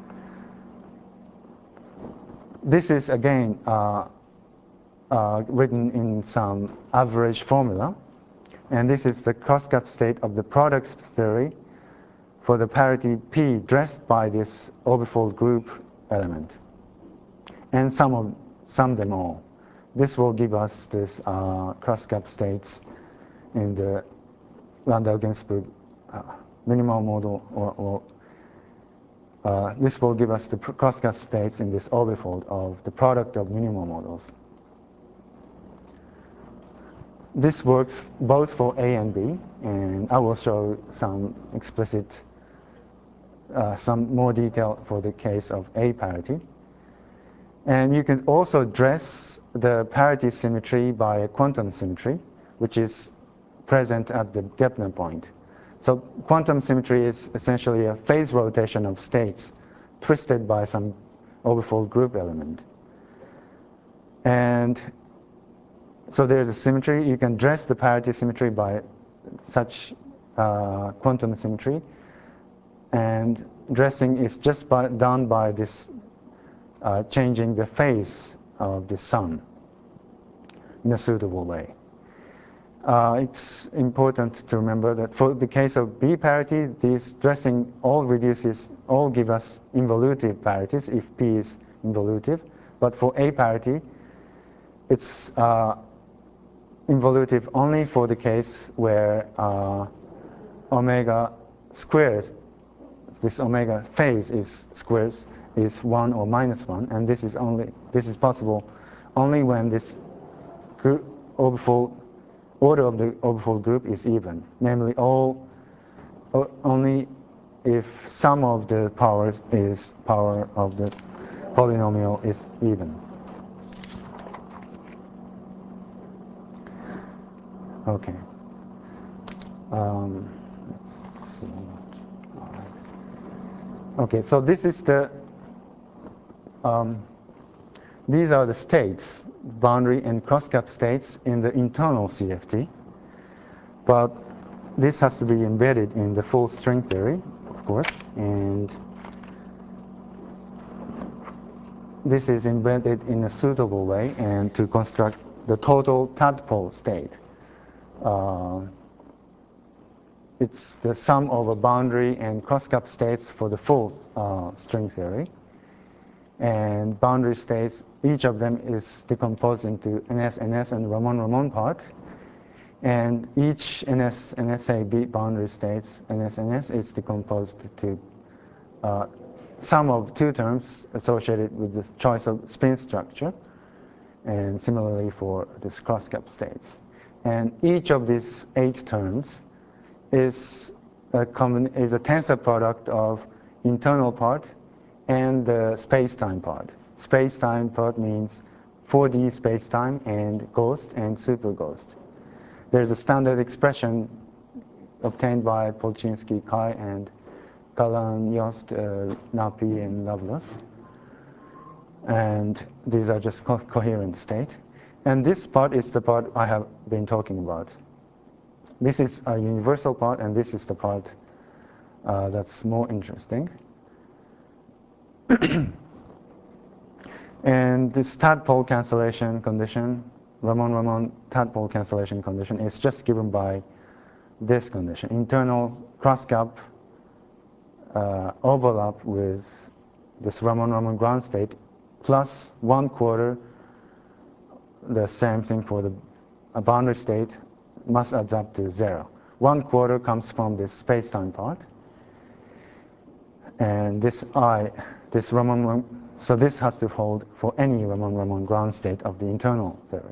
This is again uh, uh, written in some average formula, and this is the cross-gap state of the products theory for the parity P dressed by this orbifold group element, and sum of sum them all. This will give us this uh, cross-gap states in the Landau-Ginzburg uh, minimal model, or, or uh, this will give us the cross-gap states in this orbifold of the product of minimal models. This works both for A and B, and I will show some explicit, uh, some more detail for the case of A parity. And you can also dress the parity symmetry by a quantum symmetry, which is present at the Gepner point. So quantum symmetry is essentially a phase rotation of states twisted by some orbifold group element. And so there's a symmetry. You can dress the parity symmetry by such uh, quantum symmetry. And dressing is just by, done by this uh, changing the phase of the sun in a suitable way. Uh, it's important to remember that for the case of B parity, this dressing all reduces, all give us involutive parities if P is involutive. But for A parity, it's uh, involutive only for the case where uh, omega squares, this omega phase is squares, is one or minus one, and this is only this is possible only when this orbifold order of the orbifold group is even, namely all o- only if sum of the powers is power of the polynomial is even. Okay. Um, let's see. All right. Okay, so this is the um, these are the states, boundary and cross-cap states in the internal C F T. But this has to be embedded in the full string theory, of course, and this is embedded in a suitable way and to construct the total tadpole state. Uh, it's the sum of a boundary and cross-cap states for the full uh, string theory. And boundary states, each of them is decomposed into N S N S and Ramon Ramon part. And each N S N S A B boundary states, N S N S, is decomposed to uh, sum of two terms associated with the choice of spin structure, and similarly for this cross-cap states. And each of these eight terms is a, common, is a tensor product of internal part and the space-time part. Space-time part means four D space-time and ghost and super ghost. There's a standard expression obtained by Polchinski, Kai, and Kalan, Yost, uh, Napi, and Lovelace. And these are just co coherent state. And this part is the part I have been talking about. This is a universal part, and this is the part uh, that's more interesting. And this tadpole cancellation condition, Ramon-Ramon tadpole cancellation condition, is just given by this condition: internal cross-cap uh, overlap with this Ramon-Ramon ground state plus one quarter, the same thing for the a boundary state, must adds up to zero. One quarter comes from this space-time part, and this I, this Ramon, so this has to hold for any Ramon-Ramon ground state of the internal theory.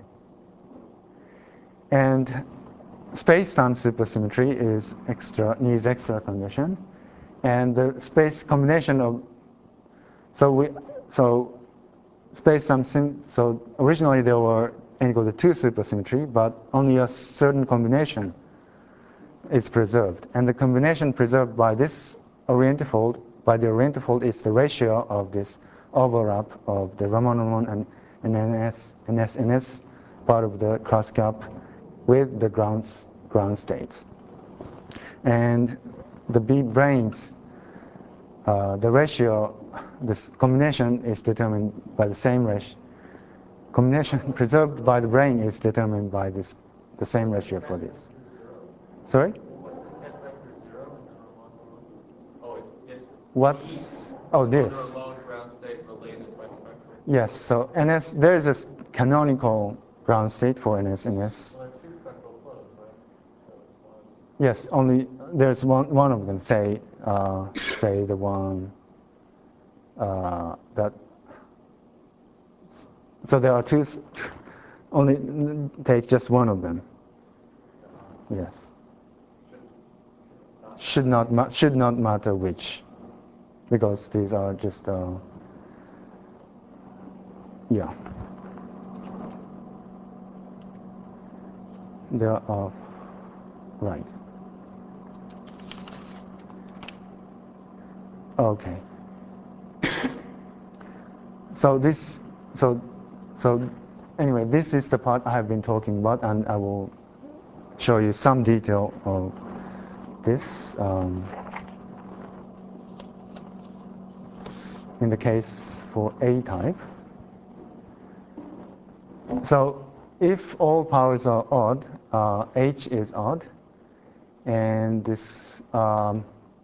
And space-time supersymmetry is extra, needs extra condition, and the space combination of, so we, so space-time sim, so originally there were n equal to two supersymmetry, but only a certain combination is preserved. And the combination preserved by this orientifold, by the orientifold, is the ratio of this overlap of the Ramon-Ramon and, and N S, N S, N S part of the cross-cap with the grounds, ground states. And the B branes, uh, the ratio, this combination is determined by the same ratio. Combination preserved by the brane is determined by this, the same ratio for this. Sorry? What's, oh, this. Yes, so N S, there is a canonical ground state for N S N S. Yes, only there's one, one of them, say, uh, say the one uh, that, so there are two, only take just one of them. Yes. Should not, should not matter which, because these are just, uh, yeah. They are, right. Okay. So this, so, so anyway, this is the part I have been talking about, and I will show you some detail of this. Um, in the case for A type. So if all powers are odd, uh, H is odd, and this, um,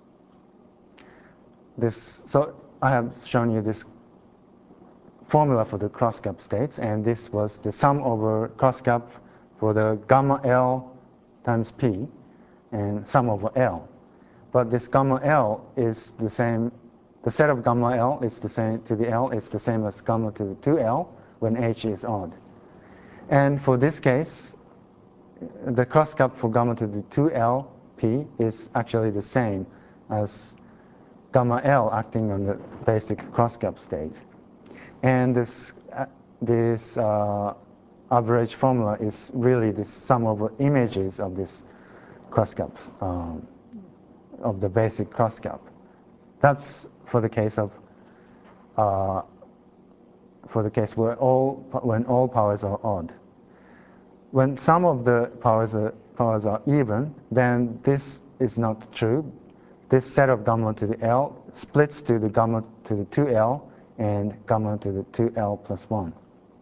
this, so I have shown you this formula for the cross-cap states, and this was the sum over cross-cap for the gamma L times P, and sum over L. But this gamma L is the same, the set of gamma L is the same to the L, is the same as gamma to the two L when H is odd. And for this case, the cross-cap for gamma to the two L P is actually the same as gamma L acting on the basic cross-gap state. And this, uh, this uh, average formula is really the sum of images of this cross-gaps, um, of the basic cross-gap. That's for the case of uh, for the case where all when all powers are odd. When some of the powers are, powers are even, then this is not true. This set of gamma to the L splits to the gamma to the two L and gamma to the two L plus one.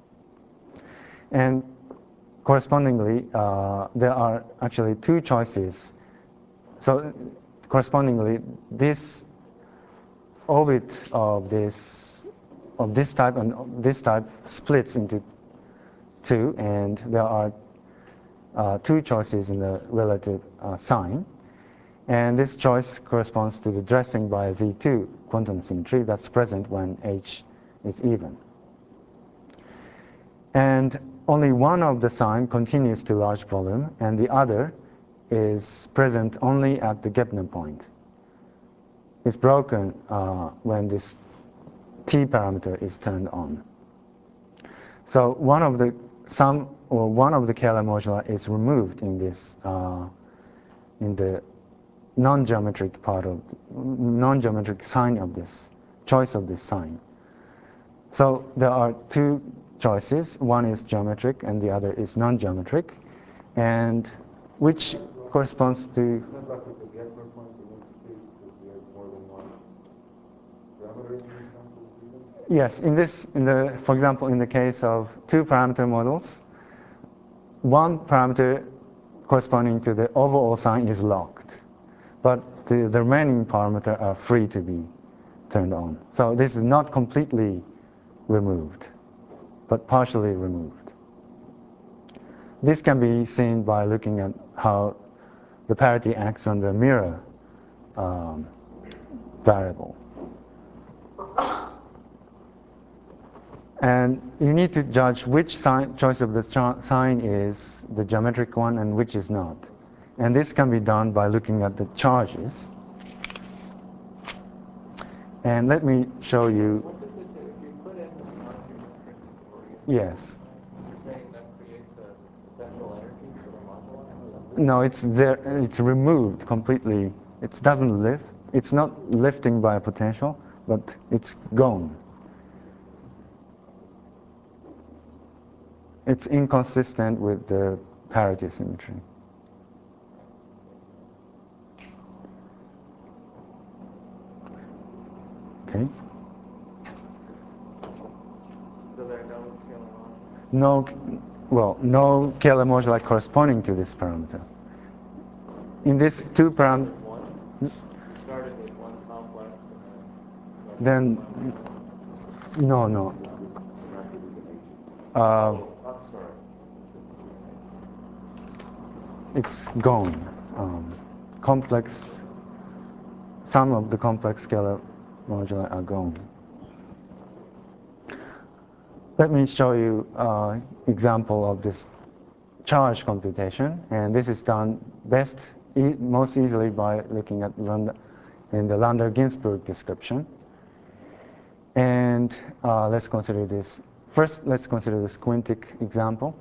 And correspondingly, uh, there are actually two choices. So correspondingly, this orbit of this of this type and this type splits into two, and there are uh, two choices in the relative uh, sign. And this choice corresponds to the dressing by a Z two quantum symmetry that's present when H is even. And only one of the sign continues to large volume, and the other is present only at the Gepner point. It's broken uh, when this T parameter is turned on. So one of the some or one of the Kähler moduli is removed in this uh, in the non-geometric part of non-geometric sign of this choice of this sign. So there are two choices. One is geometric and the other is non-geometric, and which corresponds to. Isn't that like the Gepler point in this case because we have more than one parameter in the example? Yes, in this, in the, for example, in the case of two parameter models, one parameter corresponding to the overall sign is locked, but the, the remaining parameter are free to be turned on. So this is not completely removed, but partially removed. This can be seen by looking at how the parity acts on the mirror um, variable. And you need to judge which sign, choice of the sign is the geometric one and which is not. And this can be done by looking at the charges. And let me show you. What does it do? If you put in the non-geometric orientation, Yes. you're saying that creates a potential energy for the moduli? No, it's there. It's removed completely. It doesn't lift. It's not lifting by a potential, but it's gone. It's inconsistent with the parity symmetry. Okay. So there are no Kähler moduli? No, well, no Kähler moduli corresponding to this parameter. In this two parameter, You started with one complex and then. then no, no. Uh, Oh, I'm sorry. it's gone. Um, complex, some of the complex scalar moduli are gone. Let me show you an uh, example of this charge computation, and this is done best, e most easily by looking at Lambda, in the Landau-Ginzburg description. And uh, let's consider this. First, let's consider this quintic example.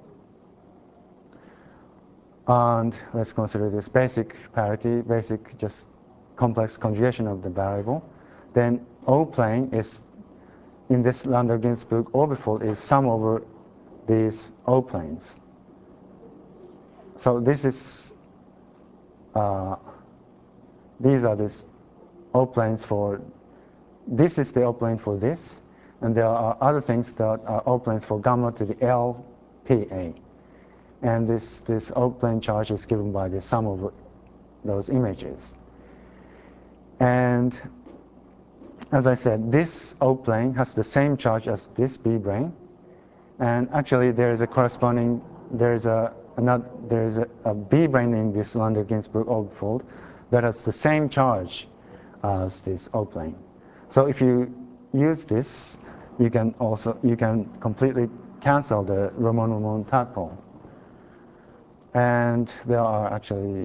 And let's consider this basic parity, basic just complex conjugation of the variable. Then O plane is, in this Landau-Ginzburg orbifold, is sum over these O planes. So this is, uh, these are these O planes for, this is the O plane for this, and there are other things that are O planes for gamma to the L P A. And this, this O plane charge is given by the sum of those images. And as I said, this O plane has the same charge as this B brane. And actually there is a corresponding, there is a, another, there is a, a B brane in this Landau-Ginzburg orbifold that has the same charge as this O plane. So if you use this, you can also, you can completely cancel the Romanov-Monod tadpole. And there are actually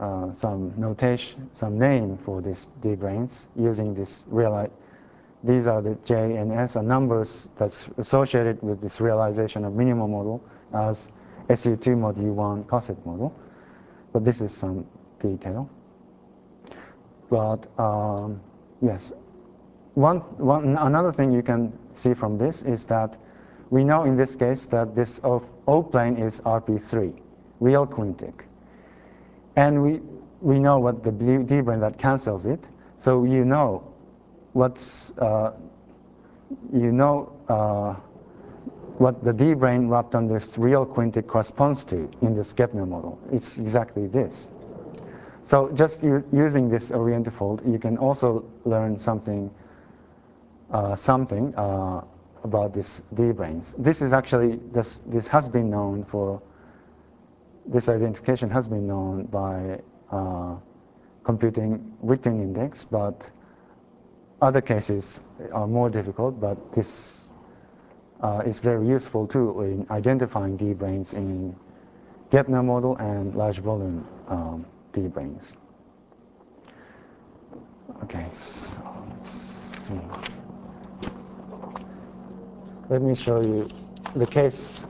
uh, some notation, some name for these D branes using this reali These are the J and S are numbers that's associated with this realization of minimal model as S U two mod U one coset model. But this is some detail. But um, yes, one, one, another thing you can see from this is that we know in this case that this O, O plane is R P three, real quintic. And we, we know what the D brane that cancels it. So you know what's, uh, you know uh, what the D brane wrapped on this real quintic corresponds to in the Skepner model. It's exactly this. So just using this orientifold, you can also learn something, uh, something uh, about this D branes. This is actually, this, this has been known for, this identification has been known by uh, computing Witten index, but other cases are more difficult, but this uh, is very useful too in identifying D branes in Gepner model and large volume um, D branes. Okay, so let's see. Let me show you the case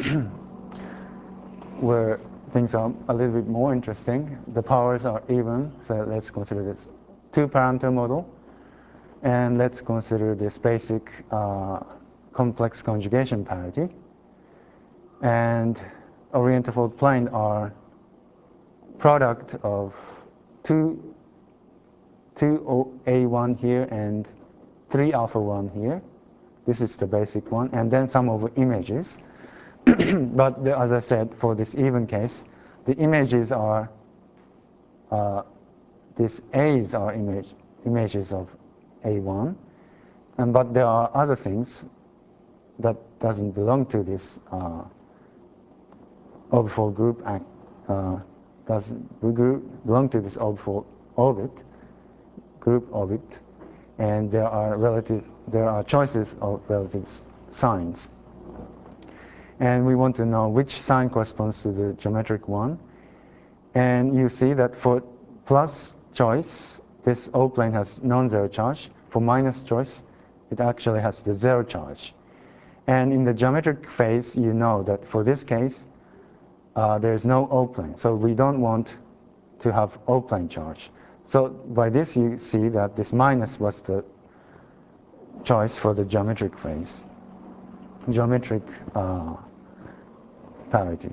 where things are a little bit more interesting. The powers are even, so let's consider this two-parameter model. And let's consider this basic uh, complex conjugation parity. And orientifold plane are product of two, two A one here and three alpha one here. This is the basic one, and then some of the images. But the, as I said, for this even case, the images are, uh, these A's are image, images of A one, and but there are other things that doesn't belong to this uh, orbifold group, act, uh, doesn't belong to this orbifold orbit, group orbit, and there are relative, there are choices of relative signs. And we want to know which sign corresponds to the geometric one. And you see that for plus choice, this O plane has non-zero charge. For minus choice, it actually has the zero charge. And in the geometric phase, you know that for this case, uh, there is no O plane. So we don't want to have O plane charge. So by this, you see that this minus was the choice for the geometric phase, geometric uh, parity.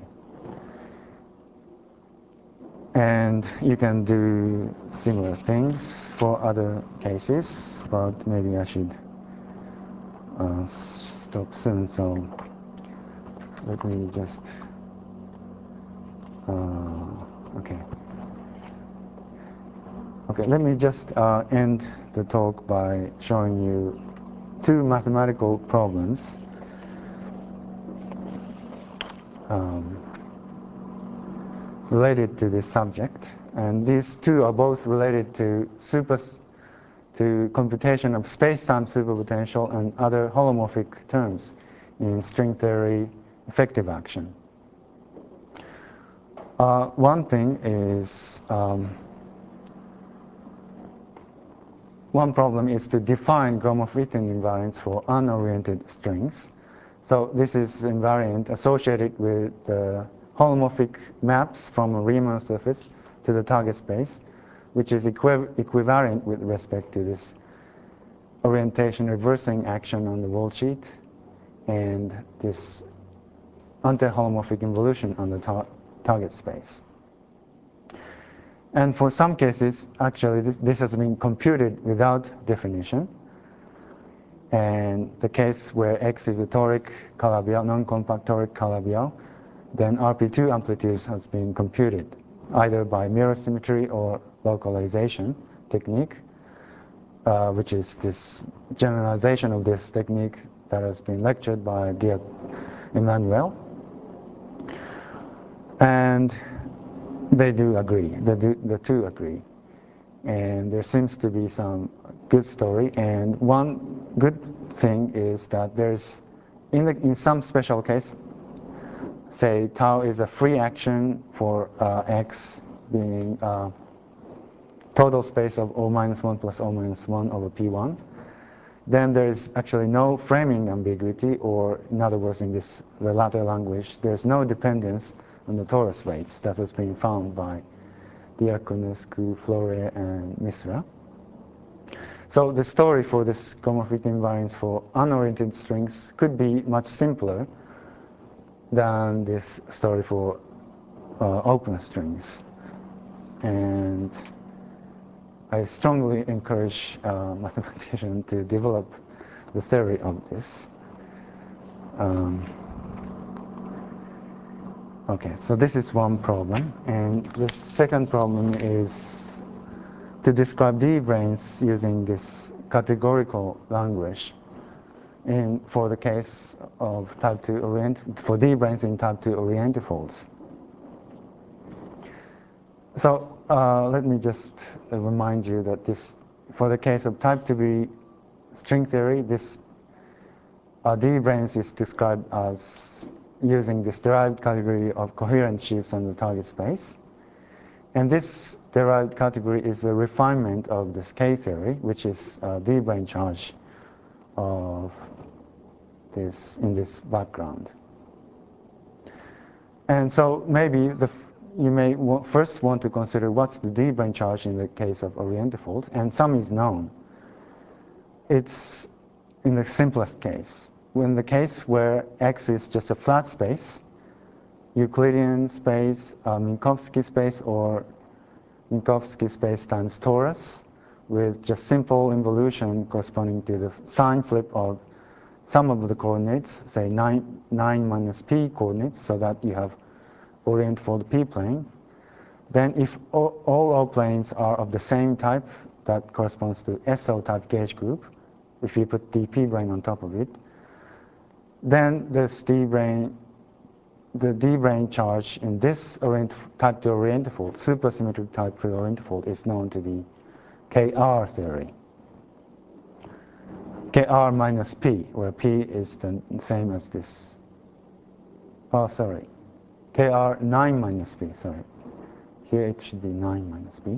And you can do similar things for other cases, but maybe I should uh, stop soon. So let me just, uh, okay. Okay, let me just uh, end the talk by showing you two mathematical problems. Um, related to this subject, and these two are both related to super, to computation of space-time superpotential and other holomorphic terms in string theory effective action. Uh, one thing is, um, one problem is to define Gromov-Witten invariance for unoriented strings. So this is invariant associated with the holomorphic maps from a Riemann surface to the target space, which is equi equivariant with respect to this orientation reversing action on the world sheet and this anti-holomorphic involution on the tar target space. And for some cases, actually, this, this has been computed without definition. And the case where X is a toric Calabi-Yau, non-compact toric Calabi-Yau, then R P two amplitudes has been computed, either by mirror symmetry or localization technique, uh, which is this generalization of this technique that has been lectured by Georg Emanuel. And they do agree, the, do, the two agree. And there seems to be some good story. And one good thing is that there's, in, the, in some special case, say tau is a free action for uh, X being uh, total space of O minus one plus O minus one over P one, then there is actually no framing ambiguity, or in other words, in this the latter language, there's no dependence on the torus weights that has been found by Diaconescu, Flore, and Misra. So the story for this chromorphic invariance for unoriented strings could be much simpler than this story for uh, open strings. And I strongly encourage uh, mathematicians to develop the theory of this. Um, okay, so this is one problem. And the second problem is to describe D-branes using this categorical language. And for the case of type two orient, for D-branes in type two orientifolds. So uh, let me just uh, remind you that this, for the case of type two B string theory, this uh, D-branes is described as using this derived category of coherent sheaves on the target space. And this derived category is a refinement of this K theory, which is uh, D-brane charge of this in this background. And so maybe the, you may wa first want to consider what's the D-brane charge in the case of orientifold, and some is known. It's in the simplest case. In the case where X is just a flat space, Euclidean space, uh, Minkowski space, or Minkowski space times torus, with just simple involution corresponding to the sign flip of some of the coordinates, say nine, nine minus p coordinates, so that you have orientifold p-plane. Then if all, all O planes are of the same type, that corresponds to S O type gauge group, if you put the p-brane on top of it, then this D-brane, the D-brane charge in this orient, type two orientifold, supersymmetric type three orientifold, is known to be K R theory. K R minus P, where P is the same as this. Oh, sorry. K R nine minus P, sorry. Here it should be nine minus P.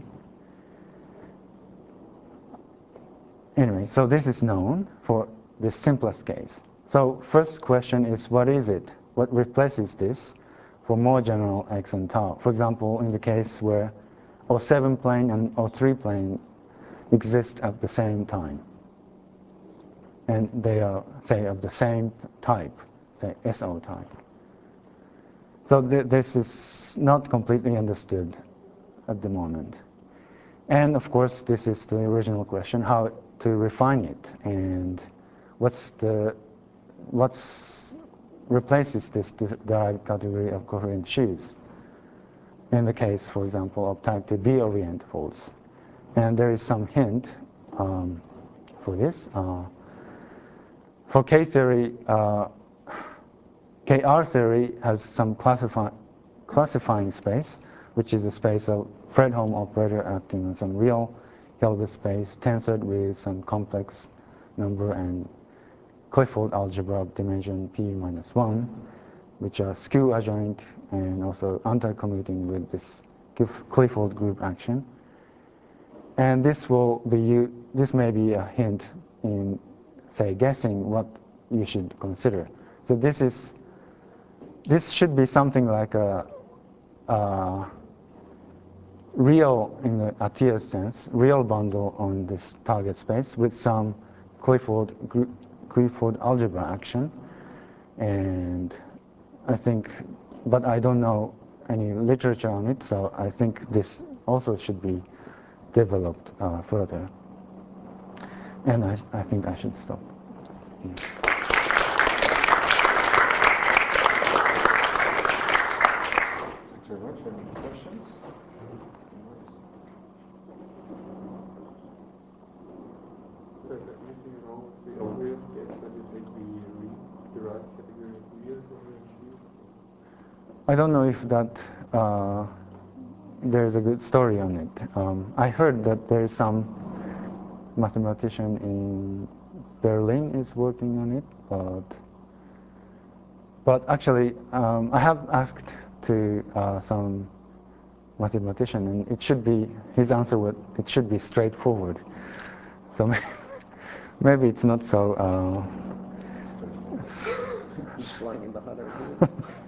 Anyway, so this is known for the simplest case. So first question is, what is it? What replaces this for more general X and tau? For example, in the case where O seven plane and O three plane exist at the same time, and they are, say, of the same type, say S O type. So th this is not completely understood at the moment. And of course, this is the original question, how to refine it, and what's the, what's replaces this derived category of coherent sheaves in the case, for example, of type two D orientifolds. And there is some hint um, for this. Uh, for K theory, uh, K R theory has some classify, classifying space, which is a space of Fredholm operator acting on some real Hilbert space, tensored with some complex number and Clifford algebra of dimension p minus one, which are skew adjoint and also anti-commuting with this Clifford group action. And this will be, this may be a hint in, say, guessing what you should consider. So this is, this should be something like a, a real, in the Atiyah's sense, real bundle on this target space with some Clifford group, Clifford algebra action. And I think, but I don't know any literature on it, so I think this also should be developed uh, further. And I, I think I should stop. Yeah. Thanks very much. Any questions? So is there anything wrong with the obvious case that you take the re derived category of real coherent sheaves? I don't know if that uh, there's a good story on it. Um, I heard that there's some mathematician in Berlin is working on it, but but actually um, I have asked to uh, some mathematician, and it should be his answer would it should be straightforward. So maybe it's not so. Uh, He's flying in the hot air balloon.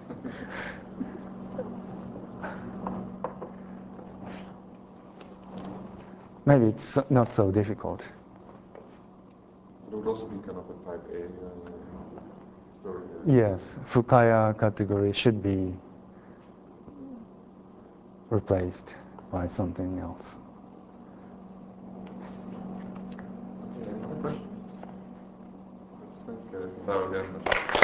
maybe it's not so difficult. It would also be kind of a type A uh, story. Yes, Fukaya category should be replaced by something else. Okay, any other questions? Let's thank uh, Tao again.